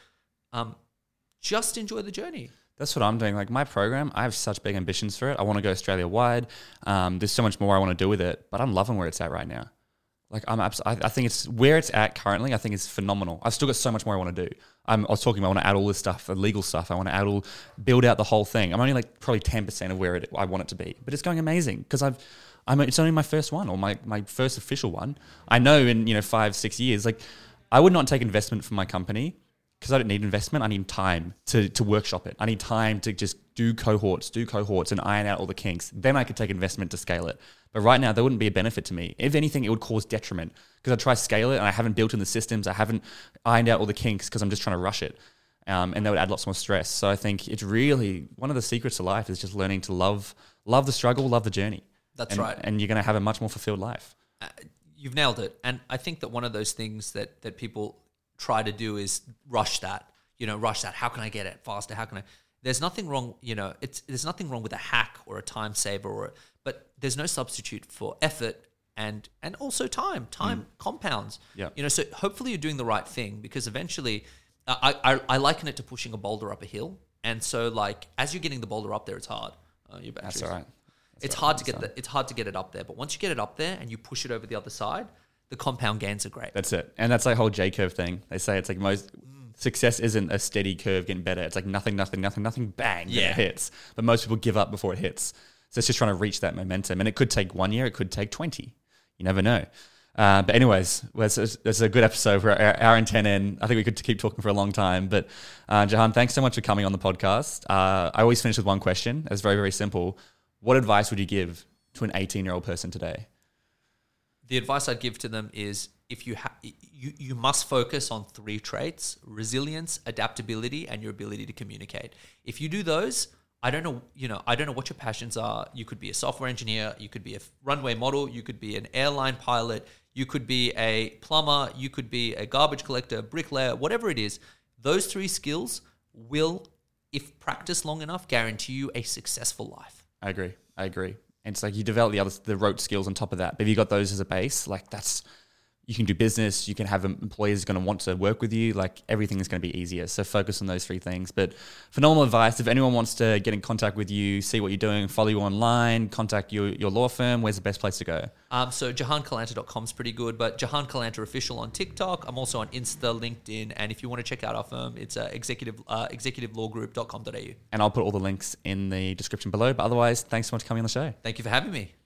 just enjoy the journey. That's what I'm doing. Like my program, I have such big ambitions for it. I want to go Australia wide. There's so much more I want to do with it, but I'm loving where it's at right now. Like I think it's where it's at currently. I think it's phenomenal. I've still got so much more I want to do. I was talking about I want to add all this stuff, the legal stuff. I want to build out the whole thing. I'm only like probably 10% of where I want it to be, but it's going amazing because it's only my first one or my first official one. I know in 5-6 years, like I would not take investment from my company. Because I don't need investment, I need time to workshop it. I need time to just do cohorts and iron out all the kinks. Then I could take investment to scale it. But right now, there wouldn't be a benefit to me. If anything, it would cause detriment because I try to scale it and I haven't built in the systems. I haven't ironed out all the kinks because I'm just trying to rush it. And that would add lots more stress. So I think it's really one of the secrets to life is just learning to love the struggle, love the journey. That's right. And you're going to have a much more fulfilled life. You've nailed it. And I think that one of those things that people try to do is rush that. How can I get it faster? There's nothing wrong, there's nothing wrong with a hack or a time saver but there's no substitute for effort and also time. Time compounds. Yeah. So hopefully you're doing the right thing because eventually I liken it to pushing a boulder up a hill. And so like as you're getting the boulder up there, it's hard. That's all right. It's hard to get it up there, but once you get it up there and you push it over the other side, the compound gains are great. That's it. And that's like whole J-curve thing. They say it's like most success isn't a steady curve getting better. It's like nothing, bang, then it hits. But most people give up before it hits. So it's just trying to reach that momentum. And it could take 1 year, it could take 20. You never know. But anyways, it's a good episode. We're hour and 10 in. I think we could keep talking for a long time. But Jahan, thanks so much for coming on the podcast. I always finish with one question. It's very, very simple. What advice would you give to an 18-year-old person today? The advice I'd give to them is if you must focus on 3 traits: resilience, adaptability, and your ability to communicate. If you do those, I don't know what your passions are. You could be a software engineer, you could be a runway model, you could be an airline pilot, you could be a plumber, you could be a garbage collector, bricklayer, whatever it is. Those 3 skills will, if practiced long enough, guarantee you a successful life. I agree. And it's like you develop the rote skills on top of that. But if you got those as a base, like you can do business, you can have employees going to want to work with you, like everything is going to be easier. So focus on those 3 things. But phenomenal advice. If anyone wants to get in contact with you, see what you're doing, follow you online, contact your law firm, where's the best place to go? So jahankalanta.com is pretty good, but Jahan Kalanta Official on TikTok. I'm also on Insta, LinkedIn, and if you want to check out our firm, it's executivelawgroup.com.au. And I'll put all the links in the description below. But otherwise, thanks so much for coming on the show. Thank you for having me.